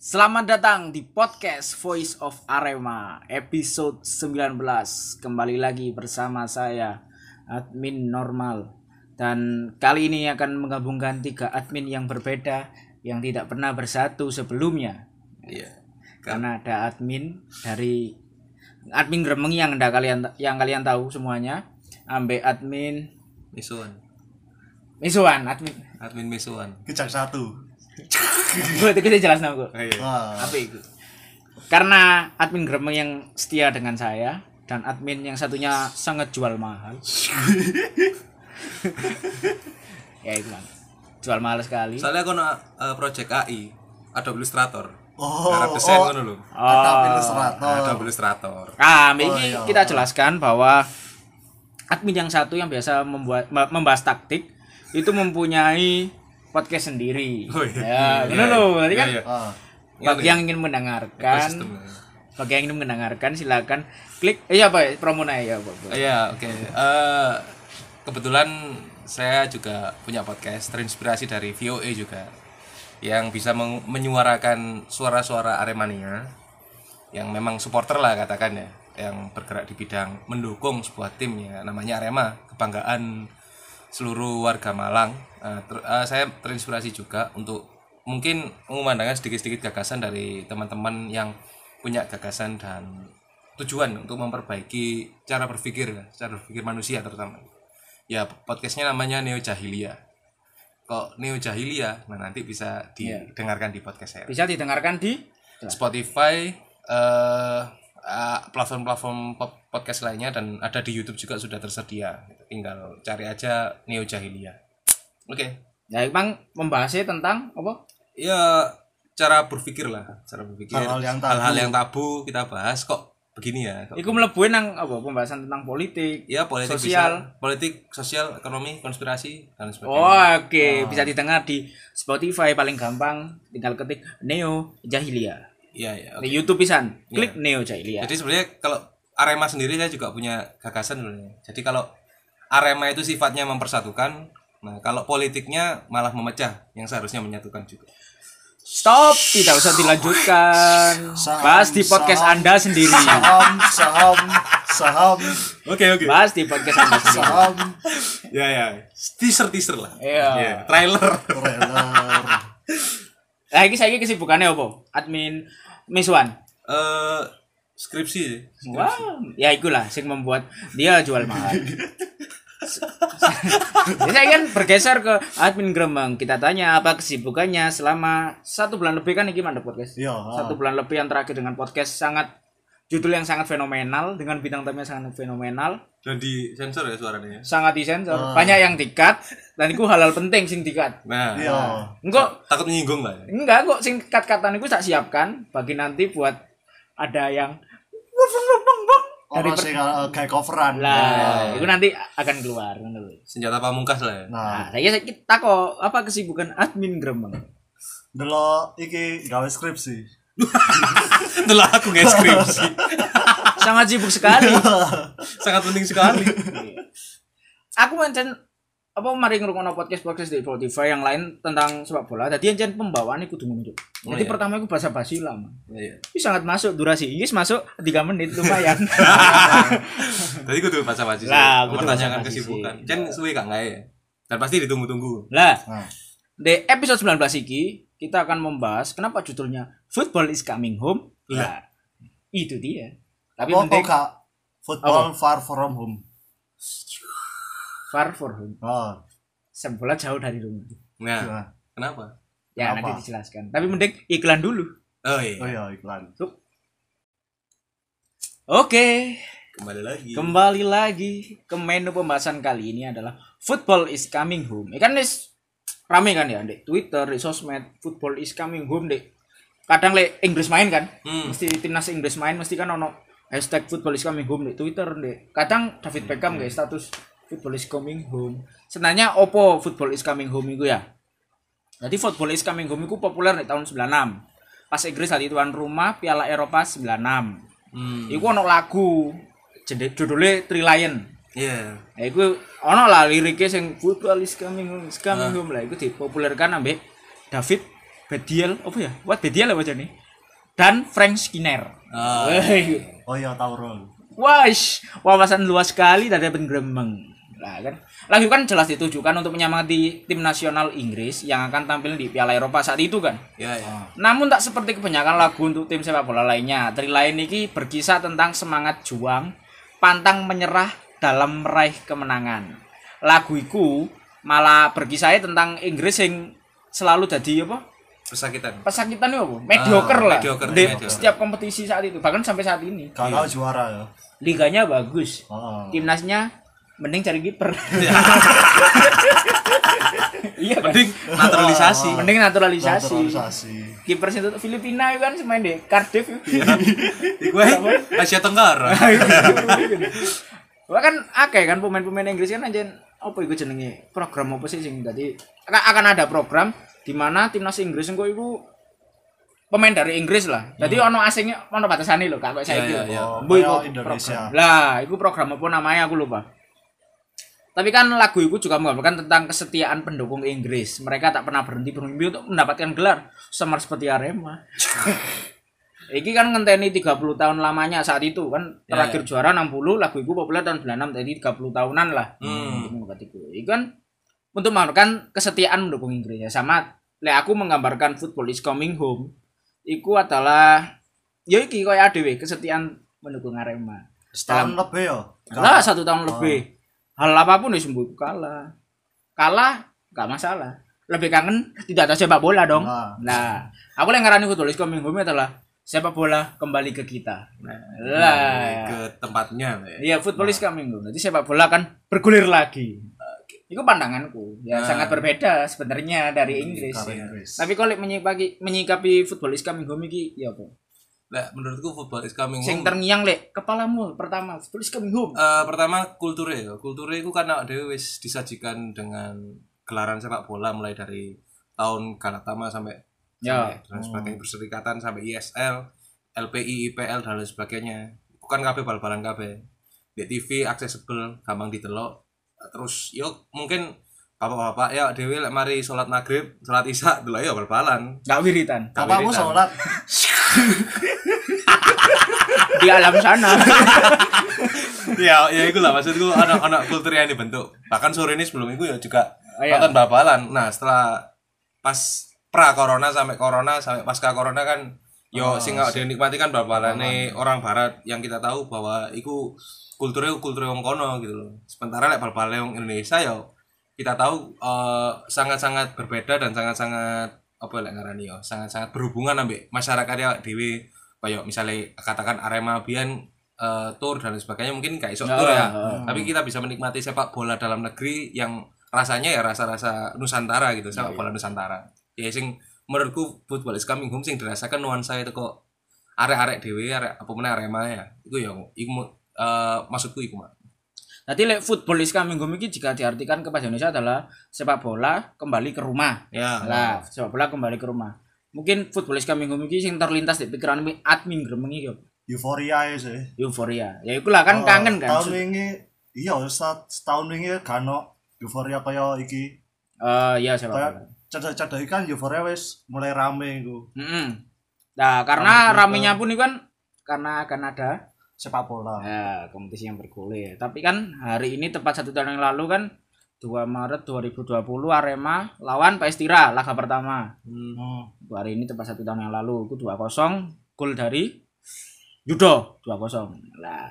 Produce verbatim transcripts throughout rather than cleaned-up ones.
Selamat datang di podcast Voice of Arema episode sembilan belas. Kembali lagi bersama saya, admin normal. Dan kali ini akan menggabungkan tiga admin yang berbeda yang tidak pernah bersatu sebelumnya. Iya. Karena ada admin dari admin Gremeng yang anda kalian yang kalian tahu semuanya, ambek admin Misuan. Misuan, admin Admin Misuan. Kecak satu. gue itu kita jelas nama gue. Oh, iya. Wah. Apa itu? Karena admin Gremeng yang setia dengan saya dan admin yang satunya sangat jual mahal. Ya itu kan. Jual mahal sekali. Soalnya aku nak uh, project A I, Adobe Illustrator. Oh, Garap desain oh. ngono lho. Ada Oh. Illustrator. Adobe Illustrator. Nah, Oh, ini iya. kita jelaskan bahwa admin yang satu yang biasa membuat me- membahas taktik itu mempunyai podcast sendiri. Oh, iya. Ya, Iya, benar iya. loh. Berarti Iya, kan iya. Ah. bagi yang ingin mendengarkan, Ekosistem. bagi yang ingin mendengarkan silakan klik. Eh apa ya? Promo ya, Pak. Oh, iya, oke. Eh, kebetulan saya juga punya podcast terinspirasi dari V O A juga yang bisa meng- menyuarakan suara-suara Aremania yang memang supporter lah katakan ya, yang bergerak di bidang mendukung sebuah tim ya namanya Arema, kebanggaan seluruh warga Malang. Nah, ter- eh, saya terinspirasi juga untuk mungkin mengumandangkan sedikit-sedikit gagasan dari teman-teman yang punya gagasan dan tujuan untuk memperbaiki cara berpikir, cara berpikir manusia terutama. Ya podcastnya namanya Neo Jahiliyah. Kok Neo Jahiliyah? Nah nanti bisa didengarkan di podcast saya. Bisa didengarkan di Spotify, eh, eh, platform-platform po- podcast lainnya dan ada di YouTube juga sudah tersedia. Tinggal cari aja Neo Jahiliyah. Oke. Ya, emang membahasnya tentang apa? Ya cara berpikir lah, cara berpikir. Hal-hal yang tabu. Hal-hal yang tabu kita bahas kok begini ya. Kok Iku mlebuin nang apa? Pembahasan tentang politik. ya politik sosial. bisa, politik, sosial, ekonomi, konspirasi dan sebagainya. Oh, oke, bisa didengar di Spotify paling gampang, tinggal ketik Neo Jahiliyah. Iya, iya. Di oke. YouTube pisan, klik Iya. Neo Jahiliyah. Jadi sebenarnya kalau Arema sendiri saya juga punya gagasan sebenarnya. Jadi kalau Arema itu sifatnya mempersatukan, nah kalau politiknya malah memecah yang seharusnya menyatukan juga. Stop, tidak usah dilanjutkan. Saham, Bahas di podcast saham. Anda sendiri. Saham, saham, saham, Oke, oke. Bahas di podcast Anda sendiri. saham, Ya, ya. Teaser-teaser lah. Iya. Iya, trailer. trailer. Nah, ini saya kesibukannya apa? Admin Miswan. Eh skripsi sih. Wow, ya itulah sing membuat dia jual mahal. Jadi saya kan bergeser ke admin Gremeng. Kita tanya apa kesibukannya selama satu bulan lebih kan ini mandek podcast. Iya. Satu bulan lebih yang terakhir dengan podcast sangat judul yang sangat fenomenal dengan bintang tamunya sangat fenomenal, Dan di sensor ya suaranya. sangat disensor, Ah. banyak yang dikat dan itu hal-hal penting sing dikat. Nah, Iya. Enggak, takut menyinggung lah. Ya. enggak kok sing kat-katan itu tak siapkan bagi nanti buat ada yang dari Orang sih uh, kayak coveran. lah, itu nanti akan keluar. ngono lho. Senjata pamungkas lah ya. Nah, Nah, saya kita kok apa kesibukan admin Gremeng? delok iki gawe skripsi. Itulah aku nge skripsi. Sangat sibuk sekali. Sangat penting sekali. Aku mencen apa mari ngrungokno podcast-podcast di Spotify yang lain tentang sepak bola. Dadi encen pembawaane kudu ngono. Oh, Jadi iya. pertama iku basa-basi lama. Iya. Ini sangat masuk durasi. Ini masuk tiga menit lumayan. Tadi gue tuh baca-baca sih. Lah, kudu Mempertanyakan basa-basi kesibukan. sih. Kan suwe gak nggak ya? Dan pasti ditunggu-tunggu. Lah, Nah, di episode sembilan belas iki kita akan membahas kenapa judulnya Football is Coming Home. Lah, itu dia. Tapi apa penting kok football far from home. far for home. Oh, Sepak bola jauh dari rumah. Nah, nah. kenapa? Ya, Kenapa? nanti dijelaskan. Tapi mending iklan dulu. Oh iya. Oh iya iklan. Oke, Kembali lagi. kembali lagi ke menu pembahasan kali ini adalah Football is Coming Home. Ya kan wis rame kan ya di Twitter, di sosmed, Football is Coming Home deh. Kadang le Inggris main kan, Hmm. mesti timnas Inggris main mesti kan ono hashtag Football is Coming Home di Twitter deh. Kadang David Beckham guys status Football is Coming Home. Sebenarnya opo Football is Coming Home itu ya? Jadi Football is Coming Home itu populer di tahun sembilan puluh enam. Pas Inggris tadi tuan rumah Piala Eropa sembilan puluh enam. Hmm. Iku ono lagu jadi judulnya Three Lion. Iya. Ya iku ono lah liriknya sing Football is Coming Home, is Coming Home lah iku dipopulerkan ambek David Bediel apa ya? Wat Bediel apa nih? Dan Frank Skinner. Oh. Wih. Oh iya tahu Ron. Wah, wawasan luas sekali dari penggemeng. Nah, kan lagu kan jelas ditujukan untuk menyemangati tim nasional Inggris yang akan tampil di Piala Eropa saat itu kan. Ya ya. Namun tak seperti kebanyakan lagu untuk tim sepak bola lainnya. Tri lain ini berkisah tentang semangat juang, pantang menyerah dalam meraih kemenangan. Lagu iku malah berkisah tentang Inggris yang selalu jadi apa? Pesakitan. Pesakitan itu apa? Mediocre Ah, lah. mediocre, Di mediocre. setiap kompetisi saat itu, bahkan sampai saat ini. Kalau juara ya. Liganya bagus. Heeh. Timnasnya mending cari kiper. Iya kan? Mending naturalisasi. Mending naturalisasi. Naturalisasi. Kiper itu Filipina itu kan main di Cardiff itu. Iku Asia Tenggara. Wah kan akeh kan pemain-pemain Inggris kan anjen apa iku jenenge? Program apa sih sing dadi akan ada program di mana timnas Inggris engko iku pemain dari Inggris lah. Jadi ono asingnya ono batasane lho, gak kok saiki. Iya, iya, iya. Oh, Bu, iku kayak Indonesia. program. Lah, iku program apa namanya aku lupa. Tapi kan lagu itu juga menggambarkan tentang kesetiaan pendukung Inggris. Mereka tak pernah berhenti bermimpi untuk mendapatkan gelar sama seperti Arema. Iki kan ngenteni tiga puluh tahun lamanya saat itu kan Ya, terakhir juara enam puluh, lagu itu populer tahun sembilan puluh enam, jadi tiga puluh tahunan lah. Hmm. Itu kan untuk menggambarkan kesetiaan mendukung Inggris ya. Sama lek aku menggambarkan Football is Coming Home. Iku adalah ya iki koyo dhewe kesetiaan mendukung Arema. Setahun lebih ya. Lah satu tahun lebih. Hal apapun ya sembuh kalah. Kalah enggak masalah. Lebih kangen tidak ada sepak bola dong. Nah. Nah, aku yang ngarani Football is Coming Home adalah sepak bola kembali ke kita. Nah, lah. Ke tempatnya. Ya. Iya, football is coming home. Jadi sepak bola kan bergulir lagi. Itu pandanganku. Ya Nah. sangat berbeda sebenarnya dari Inggris. Dari Ya. Inggris. Tapi kalau menyikapi menyikapi football is coming home iki ya apa? Nah, menurutku football is coming Sing home. terngiang lek kepalamu pertama football is coming home. Eh, pertama kulture ya. Kulture itu karena dhewe wis disajikan dengan gelaran sepak bola mulai dari tahun Galatama sampai Ya. sampai dan sebagainya berserikatan sampai I S L, L P I, I P L dan lain sebagainya. Bukan kabeh bal-balan kabeh. Di T V accessible, gampang ditelok. Terus yo mungkin bapak-bapak ya dhewe lek mari salat maghrib, salat isya delok ya bal-balan. Enggak wiritan. Bapakmu Wiritan. sholat. Di alam sana. ya ya itu lah maksudku anak-anak kultur yang dibentuk. Bahkan sore ini sebelum itu ya juga Oh, iya. nonton bal-balan. Nah, setelah pas pra corona sampai corona sampai pasca corona kan yo Oh, sing gak dinikmati kan bal-balane orang barat yang kita tahu bahwa iku kulturnya kultur wong kono gitu loh. Sementara lek bal-balane wong Indonesia yo kita tahu eh, sangat-sangat berbeda dan sangat-sangat apa lek ngarani yo, sangat-sangat berhubungan ambek masyarakatnya dhewe. Kayak misalnya katakan Arema biyen eh, tour dan lain sebagainya mungkin gak iso Ya, tour ya. ya. Tapi kita bisa menikmati sepak bola dalam negeri yang rasanya ya rasa-rasa Nusantara gitu, sepak bola Nusantara. Ya sing menurutku football is coming home sing dirasakan nuansa itu kok arek-arek dhewe, arek apa meneh Arema ya. Iku ya iku eh, maksudku iku, Mak. Nanti lek football is coming home iki jika diartikan ke bahasa Indonesia adalah sepak bola kembali ke rumah. Ya. Lah, sepak bola kembali ke rumah. Mungkin football is coming home iki sing terlintas di pikiran admin gremeng iki yo. Euforia ya sih. Euforia. Ya ikulah kan Oh, kangen kan. Tahun ini iya set- setahun ini kan no euforia kaya iki. Eh ya sepak Kaya bola. cedek-cedek kan euforia wis mulai rame iku. Heeh. Nah, karena Rame juga. ramenya pun itu kan karena akan ada Sepak bola. ya, kompetisi yang bergulir. Tapi kan hari ini tepat satu tahun yang lalu kan dua Maret dua ribu dua puluh Arema lawan P S Tira laga pertama. Hmm. Hari ini tepat satu tahun yang lalu itu dua kosong gol dari Yudo dua kosong. Lah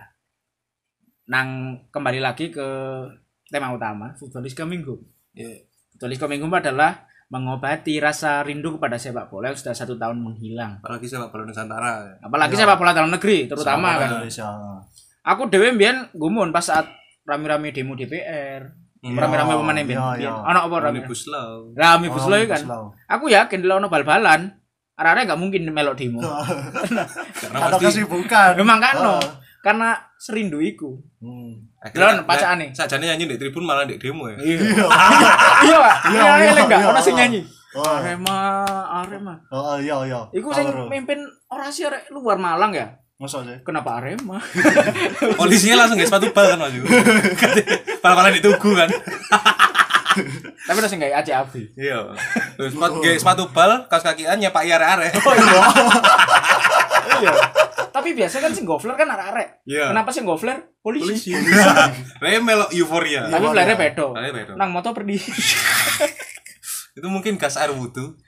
nang kembali lagi ke tema utama Football is Coming Home. Ya. Football is Coming Home adalah mengobati rasa rindu kepada sepak bola yang sudah satu tahun menghilang. Apalagi sepak bola Nusantara. Apalagi Ya. sepak bola dalam negeri terutama Sepak bola kan. Indonesia. Aku dewe mbiyen gumun pas saat rame-rame demo D P R. Hmm. Rame-rame pemain Iya, mbiyen. iya. Ono apa rame? Omnibus Law. Rame bus Oh, lo kan. Slow. Aku yakin lek ono bal-balan, arek-arek enggak mungkin melok demo. Karena Atau pasti kesibukan. Memang kan no. Oh. Karena serindu iku. Hmm. Lon, pacaane. Sajane nyanyi di tribun malah di demo ya. Iya. Iya, Pak. Iya, Iya, iya, iya, enggak iya. ono sing nyanyi. Oh. Arema, Arema. Oh iya iya. Iku sing Tahu. mimpin orasi arek luar Malang ya. Masa sih? Kenapa Arema? Polisinya langsung nggak sepatu bal kan maju. Pal-palan ditugu kan. Tapi terus enggak A C A B. Iya. Terus sepatu ge sepatu bal, kaos kakian nyepak arek-arek. Oh iya. Iya. Tapi biasa kan sing gofler kan arek-arek. Iya. Kenapa sing gofler? Polisi. Lah melok euforia. Tapi flare bedo. Flare bedo. Nang motor perdi. Itu mungkin gas air wudu.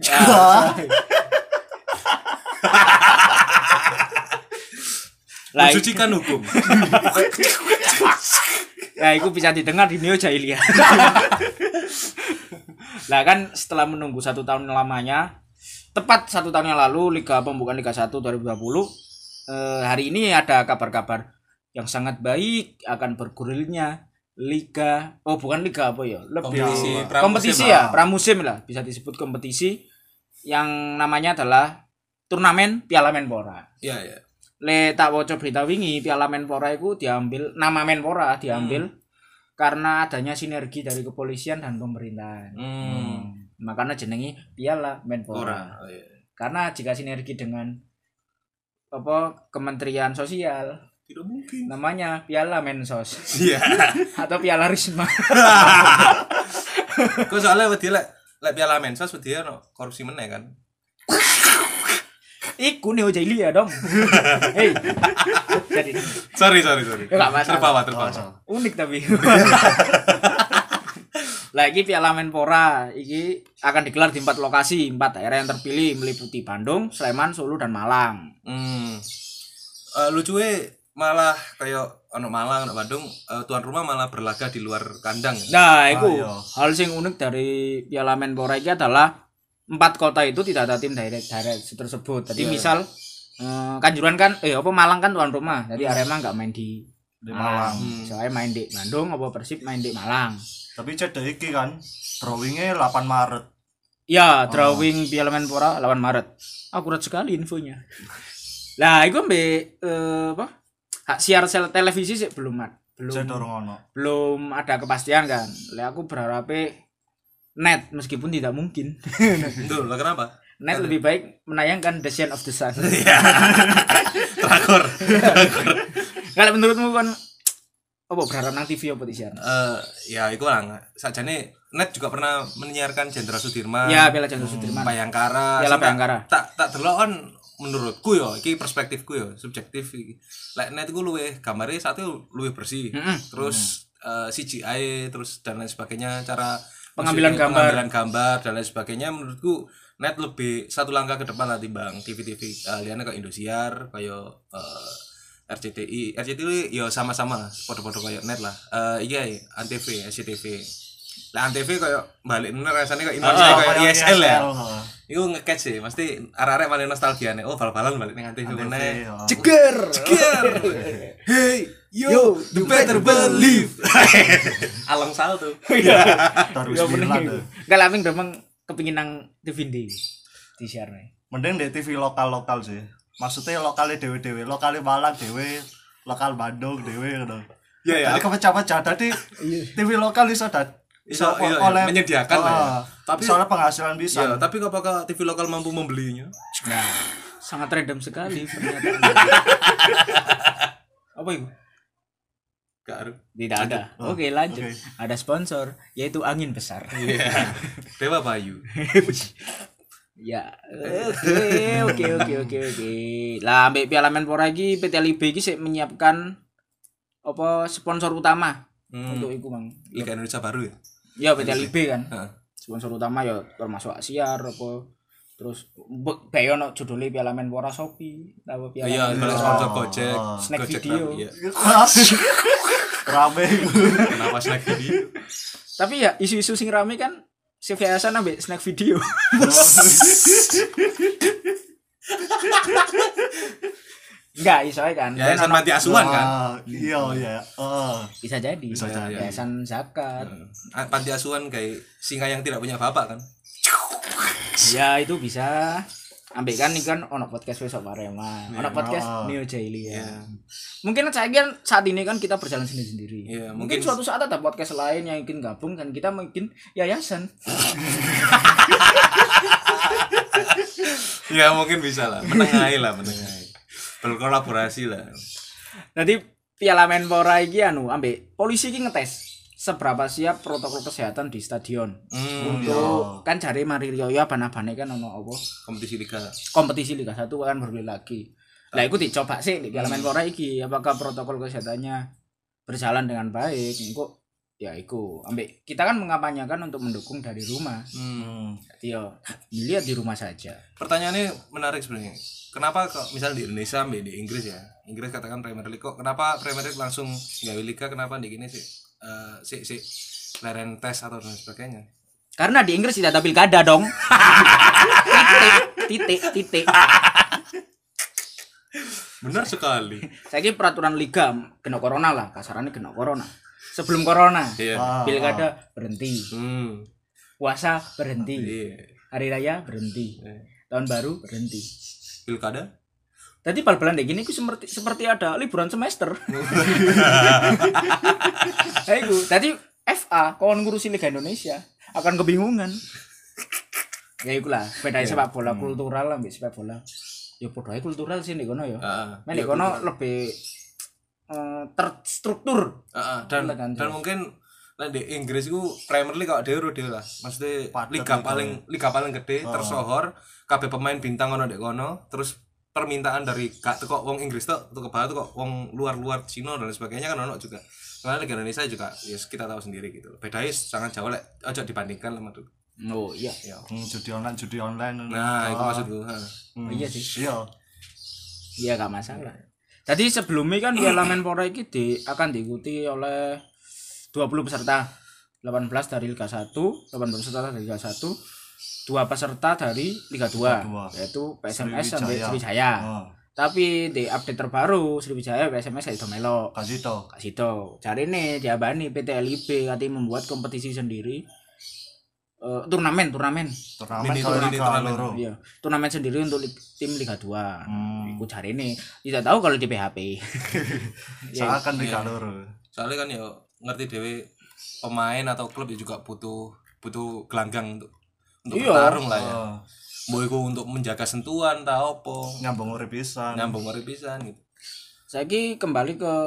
Lah Mensucikan hukum. ya itu bisa didengar di Neo Jahiliyah. Lah kan setelah menunggu satu tahun lamanya, tepat satu tahun yang lalu Liga Pembukaan Liga satu dua ribu dua puluh, eh, hari ini ada kabar-kabar yang sangat baik akan bergulirnya Liga, oh bukan Liga apa ya, lebih Kompetisi pramusim kompetisi lah. ya, pramusim lah, bisa disebut kompetisi yang namanya adalah turnamen Piala Menpora. Iya, iya. Le tak waca berita wingi Piala Menpora itu diambil, nama Menpora diambil hmm. karena adanya sinergi dari kepolisian dan pemerintahan. Hmm. Hmm. Makanya jenengi Piala Menpora. Oh, iya. Karena jika sinergi dengan apa Kementerian Sosial, Tidak mungkin. namanya Piala Mensos Iya. atau Piala Risma. Kok soalnya wedi lek lek Piala Mensos wedi ono korupsi meneh kan. Iku Neo Jahiliyah dong. Hei. Jadi Sorry, sorry, sorry. Ya, nggak masalah. Terbawa, terbawa. unik tapi. Lagi Piala Menpora iki akan digelar di empat lokasi, empat daerah yang terpilih meliputi Bandung, Sleman, Solo dan Malang. Hmm. Uh, lucunya malah kayak ono Malang, ono Bandung, uh, tuan rumah malah berlaga di luar kandang. Nah, itu Ah, iya. hal yang unik dari Piala Menpora ini adalah empat kota itu tidak ada tim direct direct tersebut. Jadi Iya. misal eh, Kanjuruhan kan, eh apa Malang kan tuan rumah. Jadi Arema nggak main di Di Malang. Hmm. Soalnya main di Bandung, apa Persib main di Malang. Tapi cedek iki kan drawingnya delapan Maret. Ya, drawing Piala Menpora delapan Maret. Akurat sekali infonya. Lah, itu mbek eh, apa? Hak siar sel televisi sih belum ad- Saya belum dorong ono. belum ada kepastian kan. Lah aku berharap net meskipun tidak mungkin. Tuh, lah kenapa? Net lebih baik menayangkan The Shaun of the Sun. Trakor. Kalau menurutmu kan apa berharap nang T V apa disiar? Eh, ya iku lah. Sajane Net juga pernah menyiarkan Jenderal Sudirman. Ya, Piala Jenderal Sudirman. Bayangkara. Piala Sing tak- Bayangkara. Tak tak delok kan menurutku yo, iki perspektifku yo, subjektif iki. Lek Net iku luwih gambare satu luwih bersih. Mm-mm. Terus eh, C G I terus dan lain sebagainya, cara Pengambilan maksudnya gambar. pengambilan gambar dan lain sebagainya menurutku Net lebih satu langkah ke depan lah timbang T V-T V uh, liane kayak Indosiar, kayak uh, R C T I. R C T I yo sama-sama podo-podo kayak Net lah. Eh iya, Antv, R C T V. Lah Antv kayak balik bener rasanya kayak Indonesia Ah, kayak I S L ya. heeh. Iku ngecatch sih, mesti arek-arek malah nostalgiane. Oh, bal-balan balik ning Antv Antv, meneh. heeh. Ceger. Ceger. Hey, yo, you better believe. Along salto. Iya. Taruh Ya sembilan bener. deh. Enggak laming demeng kepengin nang T V di di share nih. Mending di T V lokal-lokal sih. Maksudnya lokalnya dewe-dewe, lokalnya Malang dewe, lokal Bandung dewe ngono. Iya, ya. Jadi kepecah-pecah tadi T V lokal iso dat Iso, iya, iya, menyediakan lah ya. Tapi Tapi- soalnya penghasilan bisa. Ya, tapi apakah T V lokal mampu membelinya? Nah, sangat random sekali pernyataan. Apa itu? Gak ada. Tidak ada. Oh, Oke, lanjut. oke. Ada sponsor yaitu Angin Besar. Iya. Dewa Bayu. Ya, oke, oke, oke, oke, oke. Lah, ambek Piala Menpora iki P T L I B iki sik menyiapkan apa sponsor utama Hmm. untuk iku, Mang. Liga Indonesia baru ya? Ya P T L I B kan. Heeh. Sponsor utama ya termasuk Asiar apa terus bayo no judulnya Piala Menpora Shopee, apa Piala Iya, Menpora. kalau sponsor Gojek, Oh. Snack Gojek video. Rame, iya. Rame. Kenapa snack video? Tapi ya isu-isu sing rame kan si Hasan ambek snack video. Enggak, iso ae kan. Ya, Yayasan Dan Panti Asuhan kan? Ah, iya iya. Heeh. bisa jadi. Bisa jadi. Yayasan zakat. Ah, Panti Asuhan kayak singa yang tidak punya bapak kan? Ya itu bisa. Ambek kan ini kan ono podcast besok Arema. Ono podcast Oh. Neo Jahiliyah. Iya. Mungkin saya kan saat ini kan kita berjalan sendiri-sendiri. Iya, mungkin, mungkin- suatu saat ada podcast lain yang ingin gabung dan kita mungkin yayasan. Ya mungkin bisa lah, menengahi lah, menengahi. Berkolaborasi lah. Nanti Piala Menpora iki anu ambek polisi iki ngetes. seberapa siap protokol kesehatan di stadion. Hmm, Untuk kan jare mari riyo ban-abane kan ono apa? kompetisi liga. Kompetisi Liga satu kan bergulir lagi. Lah iku dicoba sih di Piala Menpora iki apakah protokol kesehatannya berjalan dengan baik. Engko ya iku ambek kita kan mengampanyakan untuk mendukung dari rumah. Hmm. Jadi yo lihat di rumah saja. Pertanyaannya menarik sebenarnya. Kenapa kok misalnya di Indonesia ambil di Inggris ya? Inggris katakan Premier League kok kenapa Premier League langsung gawe liga kenapa di gini sih? Eh si si leren tes atau dan sebagainya. Karena di Inggris tidak ada pilkada dong. titik, titik, titik. Benar sekali. Saiki peraturan liga kena corona lah, kasarannya kena corona. Sebelum corona, Iya. Ah, pilkada berhenti, Hmm. puasa berhenti, Iya. hari raya berhenti, Iya. tahun baru berhenti. Pilkada? Tadi bal-balan kayak gini ku seperti seperti ada liburan semester. Ayo, tadi F A kawan ngurusi Liga Indonesia akan kebingungan. Ya ikulah, beda sepak bola kultural lah, sepak bola. Ya podo ae kultural sih nek kono ya. Heeh. Men nek kono lebih eh, terstruktur. Heeh, dan Kan, dan mungkin nah di Inggris itu Premier League kok dhewe dhewe lah. Maksudnya Padet liga liga. paling liga paling gede tersohor, kabeh pemain bintang ono ndek kono, terus permintaan dari gak teko wong Inggris tok, teko bawah teko wong luar-luar Cina dan sebagainya kan ono juga. Karena Liga Indonesia juga ya kita tahu sendiri gitu. Bedanya sangat jauh lek aja dibandingkan sama tuh. Oh iya. Ya. Hmm, judi online, judi online. Nah, itu Ah, maksudku. Ha. hmm, iya sih. Iya. Iya gak masalah. Tadi sebelumnya kan Piala Menpora ini di, akan diikuti oleh dua puluh peserta. delapan belas dari Liga satu, delapan belas peserta dari Liga satu, dua peserta dari Liga dua, Liga dua. yaitu P S M S sampai Sriwijaya. Sriwijaya. Oh, Tapi di update terbaru Sriwijaya P S M S itu melo. kasih tau. Kasih tau. Cari nih jabani P T L I B katanya membuat kompetisi sendiri. Eh, turnamen, turnamen. Turnamen Mini kalau turnamen, Liga turnamen. loro. Iya, turnamen sendiri untuk lig- tim Liga dua. Hmm. Iku cari nih. Tidak tahu kalau di P H P. Saya kan Liga loro. Soalnya kan ya ngerti dewe pemain atau klub ya juga butuh butuh gelanggang untuk untuk Iya. bertarung lah ya. Oh, Mbok iku untuk menjaga sentuhan ta opo. nyambung urip pisan. Nyambung urip pisan gitu. Saiki kembali ke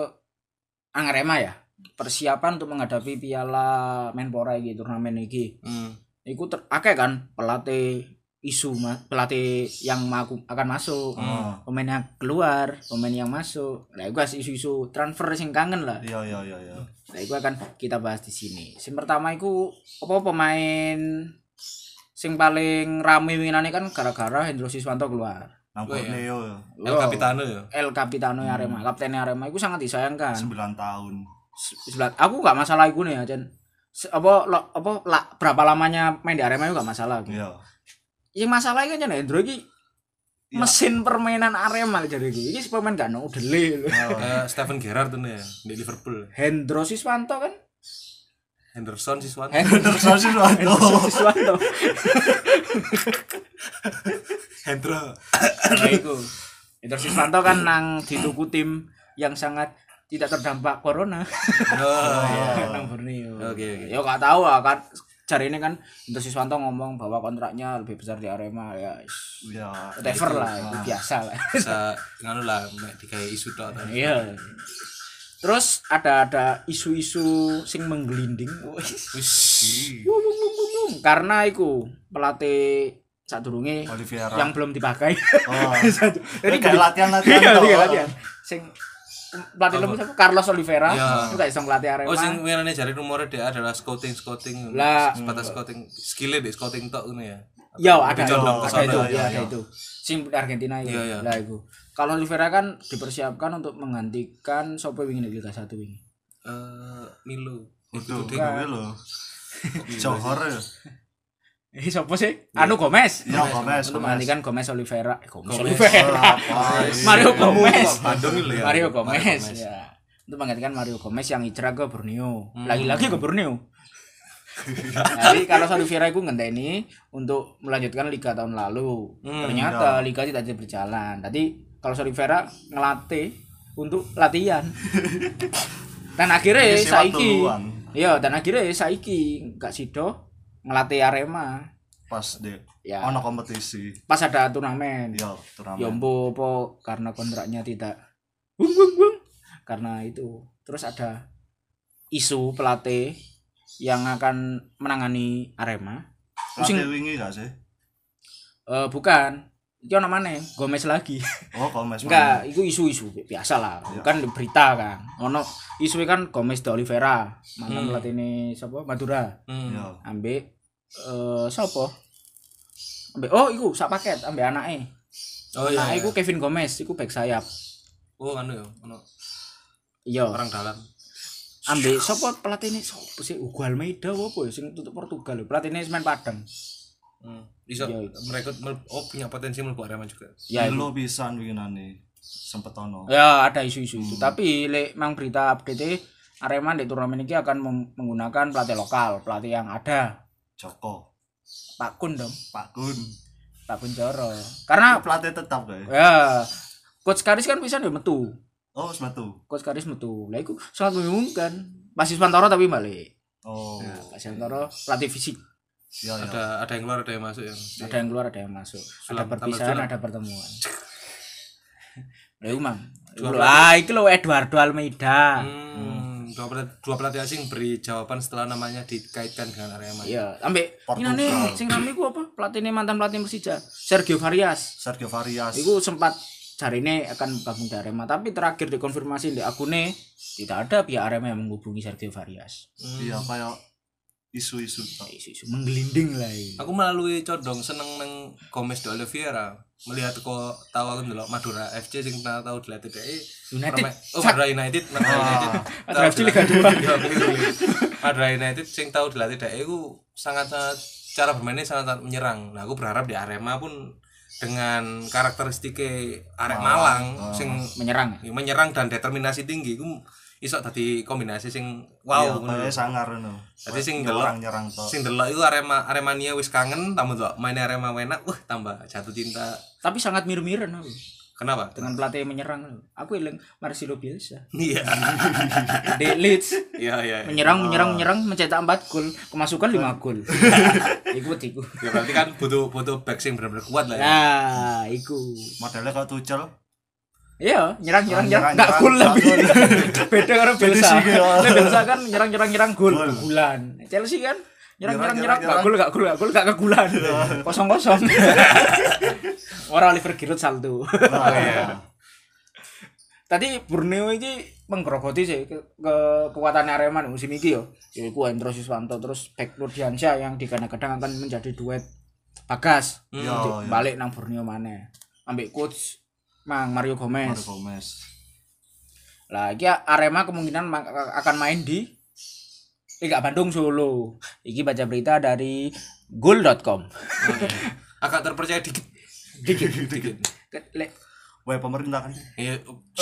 Arema ya. Persiapan untuk menghadapi Piala Menpora iki turnamen iki. Hmm. Iku ter- akeh kan pelatih isu ma- pelatih yang maku- akan masuk. Oh. Pemain yang keluar, pemain yang masuk. Nah, itu isu-isu transfer sing kangen lah. Iya iya iya iya. Nah, itu akan kita bahas di sini. Sing pertama iku apa pemain sing paling rame winginane kan gara-gara Hendro Siswanto keluar. Nang Oh, iya. Borneo El Capitano ya. El Capitano Arema, kaptennya Arema itu sangat disayangkan. sembilan tahun. Sebelah aku gak masalah iku nih ya, Jen. Se- apa lo, apa la, berapa lamanya main di Arema itu gak masalah. Aku. Iya. Yang masalah kan Jen Hendro iki Iya. mesin permainan Arema jadi iki. Iki pemain gak ono udele lho. Kayak Steven Gerrard tuh ya di Liverpool. Hendro Siswanto kan? Henderson Siswanto. Hendro Terus Siswanto. Siswanto. Hendro. Nah, iku. Hendro Siswanto kan nang dituku tim yang sangat tidak terdampak corona. Oh iya. Nang Borneo. Oke, oke. Ya gak tahu lah kan. Cari ini kan Hendro Siswanto ngomong bahwa kontraknya lebih besar di Arema ya. Iya. Whatever lah, itu biasa lah. Bisa nganu lah mek digawe isu tok. ta. Iya. Terus ada ada isu-isu sing menggelinding. Wis. Karena iku pelatih sadurunge Oliveira. yang belum dipakai. Oh. Jadi kayak latihan-latihan Iya, tok. iya, latihan. Sing pelatih lemu siapa? Carlos Oliveira. Iya. Itu gak iso ngelatih Arema. Oh sing winane jare rumore dia adalah scouting scouting. Lah. sebatas scouting skill di scouting tok ngono ya. Ya ada Lebih itu, condong ke ada sana, itu, iya, ya, ada iya. itu. Sim di Argentina itu. Iya, iya. Lah itu. Kalau Oliveira kan dipersiapkan untuk menggantikan sopo wingi di Liga satu wingi. Eh Milo. Itu Itu gue lho. Johor ya. Eh sopo sih? Anu Gomez. Iya, Gomez, Untuk Gomez. menggantikan Gomez Oliveira. Eh, Gomez, Gomez. Oliveira. Mario Gomez. Bandung lho ya. Mario Gomez. Ya. Untuk menggantikan Mario Gomez yang hijrah ke Borneo. Hmm. Lagi-lagi ke Borneo. Jadi kalau Oliveira itu ngenteni untuk melanjutkan liga tahun lalu. Hmm, Ternyata liga tidak jadi berjalan. Tadi kalau Oliveira ngelatih untuk latihan. Dan akhirnya Ngisi waktu saiki. luang. Iya, dan akhirnya saiki gak sido ngelatih Arema. Pas deh. Ya. Ono kompetisi. Pas ada turnamen. Iya, Ya turnamen. mbo apa karena kontraknya tidak wung wung wung. Karena itu. Terus ada isu pelatih yang akan menangani Arema. Pelatih wingi gak sih? Eh bukan. Iki ono maneh, Gomez lagi. Oh, Gomez. Enggak, itu isu-isu biasa lah. Kan berita kan. Ono isu kan Gomez de Oliveira, mantan Hmm. pelatih ini siapa? Madura. Hmm. Yo. Ambek eh siapa? Ambek oh iku sak paket ambek anake. Oh iya. Anake iya. iku Kevin Gomez, iku back sayap. Oh anu ya, ono Iya. orang dalam. Ambek siapa pelatih ini? Sopo sih? Hugo Almeida apa ya sing tutup Portugal. Pelatih ini main Padang. Hmm. Bisa Iya, mereka mel- oh punya potensi mlebu Arema juga. Ya, itu. Lo pisan winginane. Sempet ono. Ya ada isu-isu itu. Tapi lek mang berita update Arema di turnamen ini akan mem- menggunakan pelatih lokal, pelatih yang ada. Joko, Pak Kun dong, Pak Kun. Pak Kun Joro. Karena Pelatih tetap kae. ya Coach Karis kan bisa dia metu. Oh, wis metu. Coach Karis metu. Lah iku sangat membingungkan. Pas Iswantoro tapi balik. Oh. Nah, Pak Iswantoro pelatih fisik. Ya ya. Ada ada yang keluar, ada yang masuk ya. Ada yang keluar, ada yang masuk. Sulam, Ada perpisahan, tambah sulam. ada pertemuan. Lah iku mang. Dua Iku lho, Ah, iki lho Eduardo Almeida. Hmm, dua pelatih, dua pelatih asing beri jawaban setelah namanya dikaitkan dengan Arema. Iya, ambek Portugal. ini sing rame ku apa? Pelatih ini mantan pelatih Persija, Sergio Varias. Sergio Varias. Iku sempat jarine akan gabung di Arema, tapi terakhir dikonfirmasi di akune tidak ada pihak Arema yang menghubungi Sergio Varias. Iya, kayak isu-isu tok. Isu-isu menggelinding lah ini. Aku melalui condong seneng neng Gomez de Oliveira melihat kok tahu aku ndelok Madura F C sing pernah tahu dilatih dhek United. oh Madura United Madura United Madura F C Liga dua. Iya, Madura United sing tahu dilatih dhek iku sangat sangat cara bermainnya sangat, sangat menyerang. Nah, aku berharap di Arema pun dengan karakteristiknya Arek Malang Oh. sing Menyerang. ya, menyerang dan determinasi tinggi iku iso dadi kombinasi sing wow Iya, ngono kayak lho. sangar ngono. Dadi sing nyerang delok nyerang tok. sing delok iku Arema Aremania wis kangen tambah delok mainnya Arema enak wah tambah jatuh cinta. Tapi sangat mirip-mirip aku Kenapa? dengan pelatih yang menyerang. Aku eling Marcelo Bielsa. Iya. Di Leeds Iya iya. iya. menyerang menyerang menyerang mencetak empat gol, kemasukan lima gol. Iku iku. Ya berarti kan butuh butuh back sing benar-benar kuat lah ya. Nah, iku. Modelnya kalau Tuchel. Iya, nyerang nyerang Ah, nyerang nyerang, enggak nyerang, gol nggak lebih. gol. Beda karo Bielsa. Chelsea gitu. Nah, Bielsa kan nyerang nyerang nyerang gol Gol. bulan. Chelsea kan nyerang nyerang Nyerang, nyerang enggak nyerang, gol enggak gol enggak gol enggak kegulan. Kosong kosong. Orang Oliver Giroud saldo. Oh, iya. Tadi Borneo ini menggerogoti sih ke, ke kekuatan Arema musim ini yo. Yaitu Hendro Siswanto terus back Nurdiansyah yang digadang-gadang akan menjadi duet Bagas. Hmm. Yo, Di- yo. balik nang Borneo maneh. Ambek coach Mang Mario Gomez. Mario Gomez. Lah iki Arema kemungkinan ma- akan main di Liga Bandung Solo. Iki baca berita dari goal dot com. Agak terpercaya dikit. Dikit. Dikit. Ke- le- Wah, pemerintah kan. Iya.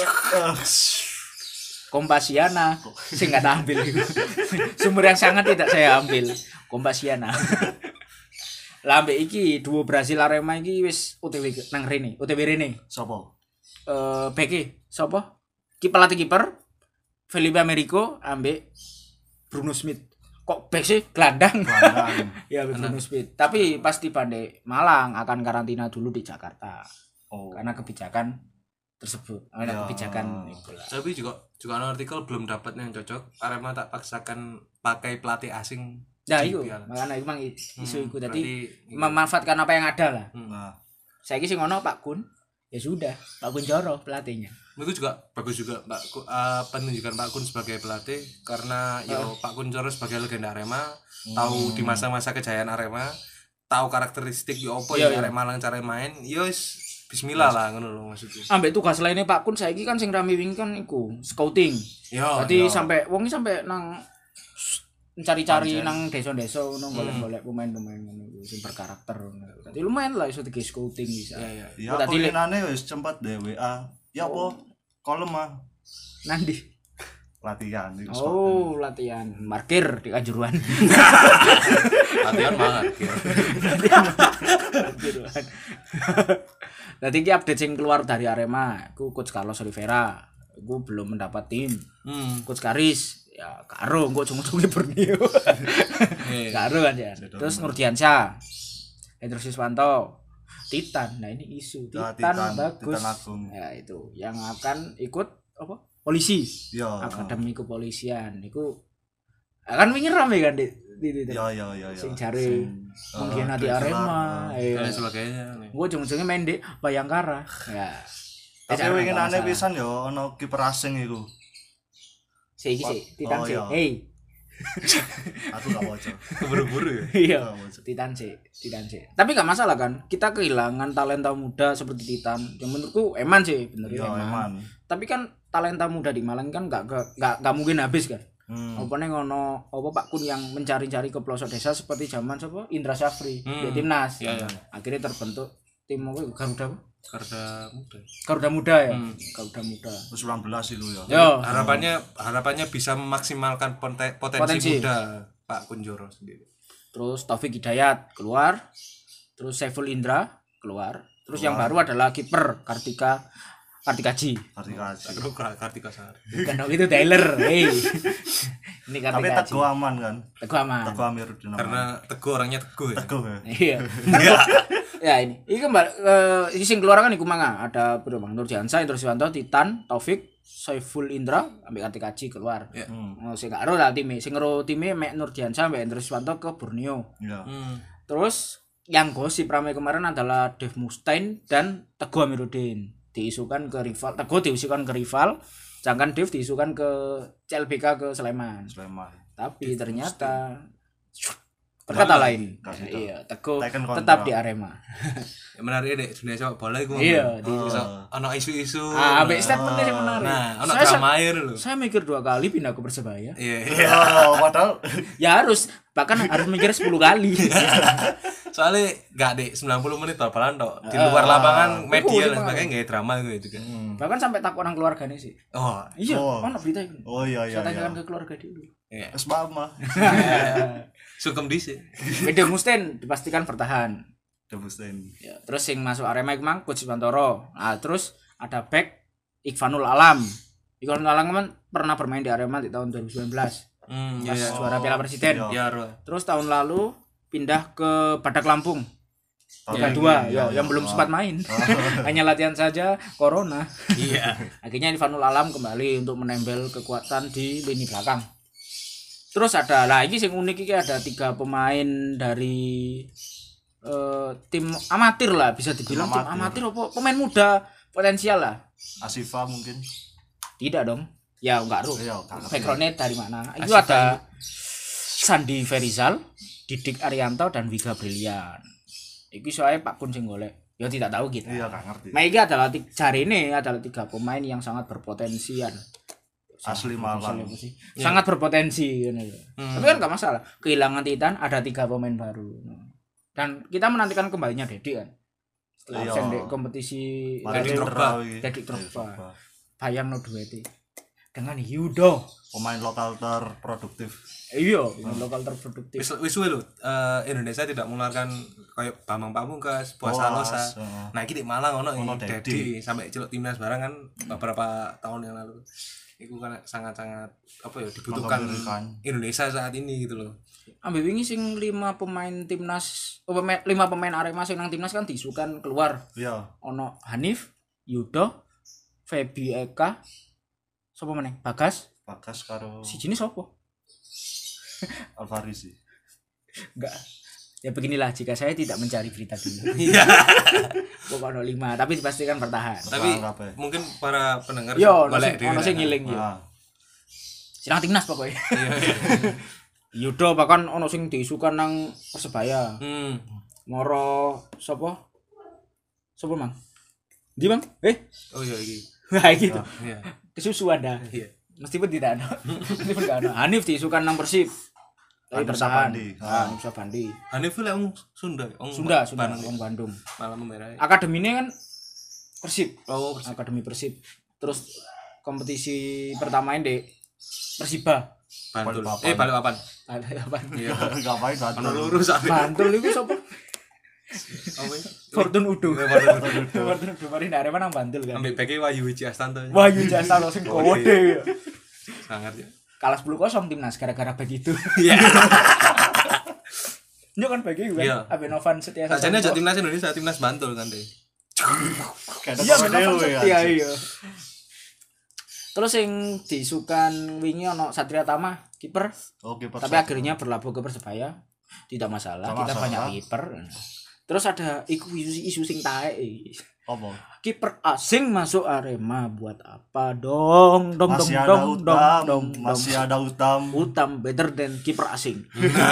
Kompasiana sing nggak ambil itu. Sumber yang sangat tidak saya ambil. Kompasiana. Lah ambek iki duo Brasil Arema iki wis O T W ke- nang rene, O T W rene. Sopo? Eh beke sapa? Ki pelatih kiper Felipe Americo ambek Bruno Smith. Kok bek sih gelandang? Gelandang. Ya Bruno Smith. Tapi pasti pandai Malang akan karantina dulu di Jakarta Oh. karena kebijakan tersebut. Karena Ya. kebijakan itulah. Tapi juga juga ada artikel belum dapat yang cocok. Arema tak paksakan pakai pelatih asing. Nah, di itu piala. makanya itu mang isu itu tadi Berarti- memanfaatkan apa yang ada lah. Nah, Saya sih ngono Pak Kun, ya sudah Pak Kun Joro pelatihnya. Itu juga bagus juga Pak Ku- uh, penunjukan Pak Kun sebagai pelatih karena yo Pak Kun Coro sebagai legenda Arema tahu di masa-masa kejayaan Arema tahu karakteristik yo apa Iya, ya iya. Arema lang cara main yo wis bismillah lah ngono lho maksudnya. Ambek tugas lainnya Pak Kun saiki kan sing rame wingi kan iku scouting. Yo. Jadi yo. sampai wong iki sampai nang mencari-cari Pancen. nang desa-desa ngono golek-golek pemain-pemain ngono iku sing berkarakter ngono. Dadi lumayan lah iso di scouting bisa. Iya, iya. ya Oh, tadi le- kulinane wis cepet deh W A. Ya apa? Kolom ah. Nandi. Latihan iku Scotland. Oh, latihan markir di Kanjuruhan. Latihan banget. Kira. Kanjuruhan. Dadi iki update sing keluar dari Arema, iku coach Carlos Oliveira. Iku belum mendapat tim. Hmm. Coach Karis ya karo engko ujung-ujunge Borneo. Iya. Karo kan ya. Terus Nurdiansyah. Hendro Siswanto. Titan. Nah, ini isu. Ya, Titan, Titan, bagus. Titan Agung. Ya itu yang akan ikut apa? Polisi. Ya. Akademi kepolisian. Iku Kan wingi rame kan di di Twitter. Ya ya ya ya. Sing jare mengkhianati Arema, iya. dan sebagainya. Gua ujung-ujungnya main di Bayangkara. Ya. Tapi Eh, wingi jangan aneh masalah. pisan yo ono kiper asing iku. Si iki sih, Titan Oh, sih. iya. Hey. Aku gak waca. Keburu-buru ya. Iya. Gak waca. Titan sih, Titan sih. Tapi gak masalah kan? Kita kehilangan talenta muda seperti Titan. Yang menurutku eman sih, bener Ya eman. eman. Tapi kan talenta muda di Malang kan gak gak gak, gak mungkin habis kan. Hmm. Apa nih ngono apa Pak Kun yang mencari-cari ke pelosok desa seperti zaman siapa Indra Syafri Hmm. di timnas. Iya, iya. Akhirnya terbentuk tim apa Garuda apa? Karena muda. Garuda Muda ya. Hmm. Garuda Muda. sembilan belas itu ya. Yo. Harapannya harapannya bisa memaksimalkan ponte- potensi, Potensi. muda Pak Kunjoro sendiri. Terus Taufik Hidayat keluar. Terus Saiful Indra keluar. Terus yang baru adalah kiper Kartika Kartika Ji. Kartika Aji. Aku Kartika Sari. Bukan dong, itu Tyler. Hey. Ini Tapi Kartika Ji. Teguh aman kan. Teguh aman. Teguh Amiruddin aman. Karena Teguh orangnya teguh ya. Teguh ya. Iya. Kan kok- ya ini. Ini kembali eh sing keluar kan iku manga. Ada Bro Bang Nur Jansa, Indra Siwanto, Titan, Taufik, Saiful Indra, ambek Kartika Ji keluar. Ya. Hmm. Oh, sing gak ero lah time. Sing ero time mek Nur Jansa ambek Indra Siwanto ke Borneo. Ya. Hmm. Terus yang gosip ramai kemarin adalah Dave Mustaine dan Teguh Amiruddin. Diisukan ke rival. Teguh diisukan ke rival, sedangkan Dave diisukan ke C L B K ke Sleman. Sleman. Tapi ternyata berkata lain. Kasih tahu. Iya, Teguh Taken kontrak. tetap di Arema. Ya menarik deh dunia sepak bola iku. Iya, di Iso ana isu-isu. Ah, ambek statementnya yang menarik. Nah, ana saya, drama air lho. saya mikir dua kali pindah ke Persebaya. Iya. Ya, padahal Ya harus, bahkan harus mikir sepuluh kali. Soalnya gak deh sembilan puluh menit topalan tok. Di Ah. luar lapangan Iku, media iku, dan sebagainya nggak drama gitu kan. Bahkan sampai takut orang keluarganya sih. Oh, Iya, Oh. mana berita itu? oh iya iya Saya iya. tanyakan ke keluarga dulu. iya. Es mama. Sungkem dhisik. Beda Mustaine dipastikan bertahan. Debusten. Ya, terus yang masuk Arema itu mang Coach Bantoro. Nah, terus ada back Ikfanul Alam. Ikfanul Alam kan pernah bermain di Arema di tahun dua ribu sembilan belas. Hmm, Pas iya. juara Piala Presiden. Iya. Ya, Ro. Terus tahun lalu pindah ke Badak Lampung. Liga Tahun dua ini, ya, iya, yang iya. belum Oh. sempat main. Hanya latihan saja corona. Iya. Akhirnya Irfanul Alam kembali untuk menempel kekuatan di lini belakang. Terus ada lah ini yang unik ini ada tiga pemain dari eh, tim amatir lah, bisa dibilang tim amatir, Amatir. apa pemain muda potensial lah. Asifa mungkin. Tidak dong. Ya enggak tahu. Iya, enggak ngerti. Backgroundnya dari mana? Itu Asifa ada Sandi Ferizal, Didik Arianto dan Wiga Brilian. Iki soalnya Pak Kun sing golek. Ya tidak tahu kita. Iya, gak ngerti. Nah, ini adalah tiga, jari ini adalah tiga pemain yang sangat berpotensian. Asli Malang. Apa sih? Sangat berpotensi gitu. Tapi kan nggak masalah. Kehilangan Titan ada tiga pemain baru. Dan kita menantikan kembalinya Dedi kan. Setelah Iya. absen di kompetisi Dedi Malang Drogba. Drogba. Dedi Drogba. Drogba. Bayang no dueti. Dengan Yudo. Pemain lokal terproduktif. Iya, lokal terproduktif. Wis wis suwe lho, eh, Indonesia tidak mengeluarkan kayak Bambang Pamungkas, Boas Boas, Salosa. heeh. Nah, iki di Malang ono Ono iki Dedi. Dedi sampai celuk timnas barang kan beberapa tahun yang lalu. Itu kan sangat-sangat apa ya dibutuhkan Mengembalikan. Indonesia saat ini gitu loh. Ambil wingi sing lima pemain timnas, oh, pemain, lima pemain Arema sing nang timnas kan diisukan keluar. Iya. Ono Hanif, Yudo, Febi Eka, sapa meneh? Bagas, Bagas karo si jenis sapa? Alvaris sih. Enggak. Ya beginilah jika saya tidak mencari berita dulu. Iya. Pokoknya lima, tapi dipastikan bertahan. Tapi Apa, apa ya? mungkin para pendengar Yo, ono golek sing dhewe ono sing kan. ngiling yo. Nah, Sinang timnas pokoknya. Iya, iya. Yudo bahkan ono sing diisukan nang Persebaya. Hmm. Moro sapa? Sapa, Mang? Di, Mang? Eh, Oh iya iki. wah gitu. Iya. Kesusu ada. Iya. Meskipun tidak ada. Meskipun tidak ada. Hanif diisukan nang Persib. Tapi Hanif bertahan. Sabandi. Ah, Hanif Sabandi. Hanif lek wong Sunda, wong Sunda, Sunda, Bandung. wong Bandung. Malam merah. Akademinya kan Persib. Oh, Persib. Akademi Persib. Terus kompetisi pertamain di Persiba. Bantul. Balikpapan. Eh, Balikpapan. Ada apa? Iya. ngapain Ono Bantul? lurus sampe. Bantul itu siapa? Apa ya? Fortun Udo. Iya, Bantul. Fortun Udo mari dari mana nang Bantul kan. Ambek beke Wahyu Wiji Astanto. Wahyu Jasa lo sing kode. Sangat ya. Kalah sepuluh kosong timnas gara-gara begitu. Iya. Ini kan bagi kan. Iya. Abe Novan Setia Sajane aja timnas Indonesia, timnas Bantul kan deh. Kayak Iya, ada Novan dewe ya. Setia iya. Terus yang diisukan wingi ono Satria Tama kiper. Oh, kiper Tapi satu. akhirnya berlabuh ke Persebaya. Tidak masalah, Tidak kita masalah. banyak kiper. Terus ada iku isu, isu sing tae. Apa? Kiper asing masuk Arema buat apa dong? Dong dong Masih ada dong Utam, dong dong. masih ada Utam. Utam better than kiper asing.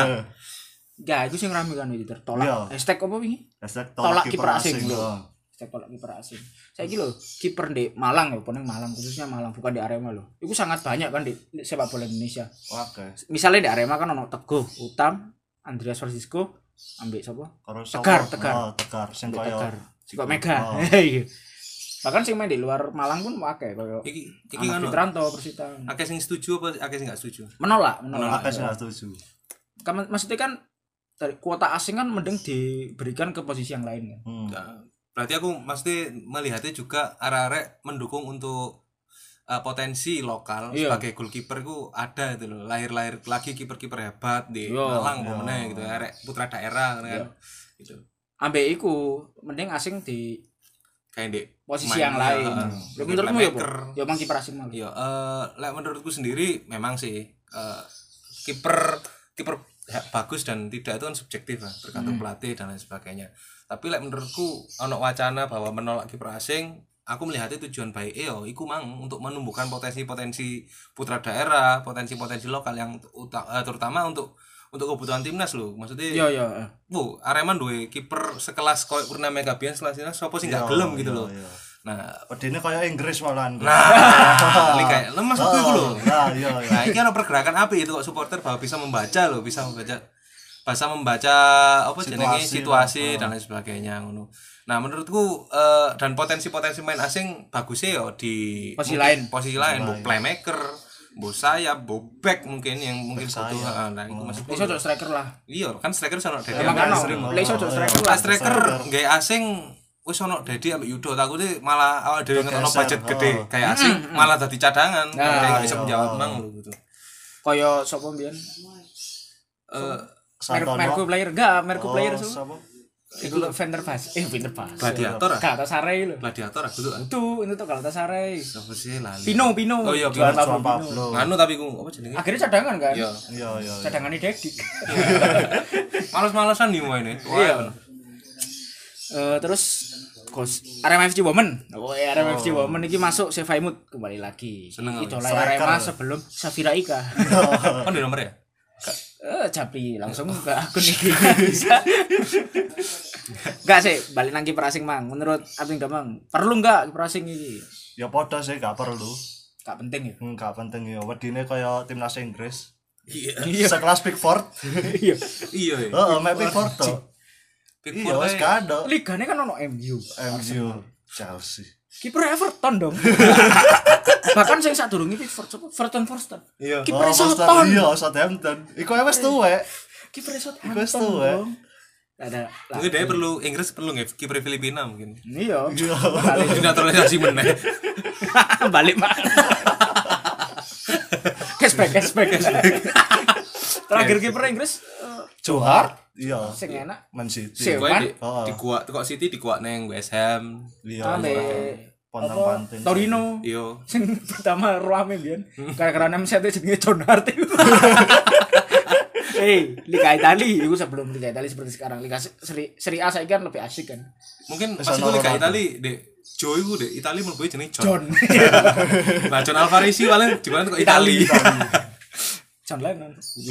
Ya, itu sing rame kan Twitter. Tolak. Iya. Hashtag apa wingi? Hashtag Tolak tolak kiper kiper asing, asing. lho. Oh. Hashtag tolak kiper asing. Saiki lho, kiper di Malang ya, poning Malang khususnya Malang bukan di Arema lho. Itu sangat banyak kan di, di sepak bola Indonesia. Oke. Misalnya di Arema kan ono Teguh, Utam, Andreas Francisco, ambek sapa? Karo Tegar, sapa? Tegar. Oh, Tegar sing Ambek koyo Tegar. Siko Mega. Oh. Iya. Bahkan sing main di luar Malang pun akeh koyo Iki iki Anak ngono. Fitranto Persita. Akeh sing setuju apa akeh sing gak setuju? Menolak, menolak. akeh sing gak setuju. Kan maksudnya kan dari kuota asing kan mending diberikan ke posisi yang lain kan. Hmm. Nah, berarti aku mesti melihatnya juga arek-arek mendukung untuk uh, potensi lokal Iya. sebagai goalkeeper ku ada itu loh. Lahir-lahir lagi kiper-kiper hebat di Iya, Malang iya. mana gitu arek putra daerah kan. Iya. Gitu. Ambek iku mending asing di Kayak di posisi main, yang lain. iya, Ya, di menurutmu ya, playmaker. Bu? Ya emang kiper asing malah. Iya, eh lek menurutku sendiri memang sih eh, kiper kiper ya, bagus dan tidak itu kan subjektif lah, tergantung pelatih dan lain sebagainya. Tapi lek menurutku ono wacana bahwa menolak kiper asing, aku melihatnya tujuan baik yo iku mang untuk menumbuhkan potensi-potensi putra daerah, potensi-potensi lokal yang uta- eh, terutama untuk untuk kebutuhan timnas loh. Maksudnya Iya, iya. eh. Bu, Arema duwe kiper sekelas koyo Purnama Gabian sekelas sapa sing gak Iya, gelem gitu iya, loh. iya. Nah, Pedine koyo Inggris malahan. nah, li kayak lu maksudku iku lho. Nah, iya iya. Nah, ini ada pergerakan api itu kok supporter bahwa bisa membaca loh, bisa membaca bisa membaca apa jenenge Situasi, situasi lah. dan lain sebagainya ngono. Nah, menurutku eh, dan potensi-potensi main asing bagusnya ya di Posisi mungkin lain. posisi lain, bu lain. playmaker, bu sayap, bu back mungkin yang mungkin Back butuh. sayap. ah, Nah, itu maksudku. Iso jok striker lah. Iya, kan striker sono Dede. Emang kan ekstrim, ono. oh, Lek iso jok iya. striker Pas lah. striker striker. gaya asing wis ono Dede ambek Yudo takutnya malah awak dhewe Kegeser, ngono budget gede oh. kayak asing malah dadi cadangan. Nah, Kayak gak bisa iya. menjawab mang lho gitu. Koyo sapa mbiyen? Eh Merku Santono. Merku player enggak, Merku Oh, player sapa? sapa? Iku Venter Pas. Eh, Venter Pas. Gladiator ah? Galatasaray lho. Gladiator aku tuh. Itu, itu tuh Galatasaray. Siapa sih lali? Pino, Pino. Oh iya, Juan Pino, Pablo Juan Pino. Pablo. Nganu tapi ku apa jenenge? Akhirnya cadangan kan? Iya. Iya iya. iya. Cadangannya Dedik. Males-malesan nih main ini. Iya. Eh, terus Kos Arema F C Women. Oh, ya, Arema F C Women iki masuk Sevaimut kembali lagi. Seneng aku. Idola Striker. Arema sebelum Safira Ika. Kan di nomor ya? Eh, Japri langsung ke akun iki bisa. Enggak sih, balik nang kiper asing Mang. Menurut Abing Gamang, perlu enggak kiper asing iki? Ya padha sih gak perlu. Gak penting ya. Hmm, gak penting ya. Wedine koyo timnas Inggris. Iya. Iya. Sekelas Pickford. Iya. Iya ya. Heeh, mek Pickford to. Iya, wis gak ada. Ligane kan ono M U. M U Chelsea. Kiper Everton dong. Bahkan sing sadurunge Pickford sapa? Everton Forster. Iya. Kiper Oh, Southampton. Iya, Southampton. Iku wis tuwek. Kiper Iku wis Southampton. tuwek. dong. Ada. Mungkin dia perlu Inggris perlu nggak kiper Filipina mungkin. Iya. Naturalisasi meneh. Balik Mak. Cashback, cashback. Terakhir kiper Inggris eh, Johar. Iya. sing enak. Man City. Sing- Pokoknya di, Oh. di kuat kok City di kuat neng West Ham. Iya. Ambek Pontang apa, panting. Torino. Iyo. Sing pertama ruame biyen. Gara-gara nem sete jenenge John Hart iku. Eh, Liga Italia itu sebelum Liga Italia seperti sekarang. Liga Seri, Seri A saiki kan lebih asik kan. Mungkin Wis pas ono itu Liga Ronaldo. Itali dek Joe iku dek Itali mlebu jenenge John. John. Nah, John Alvarez paling gimana kok Itali. John Lennon.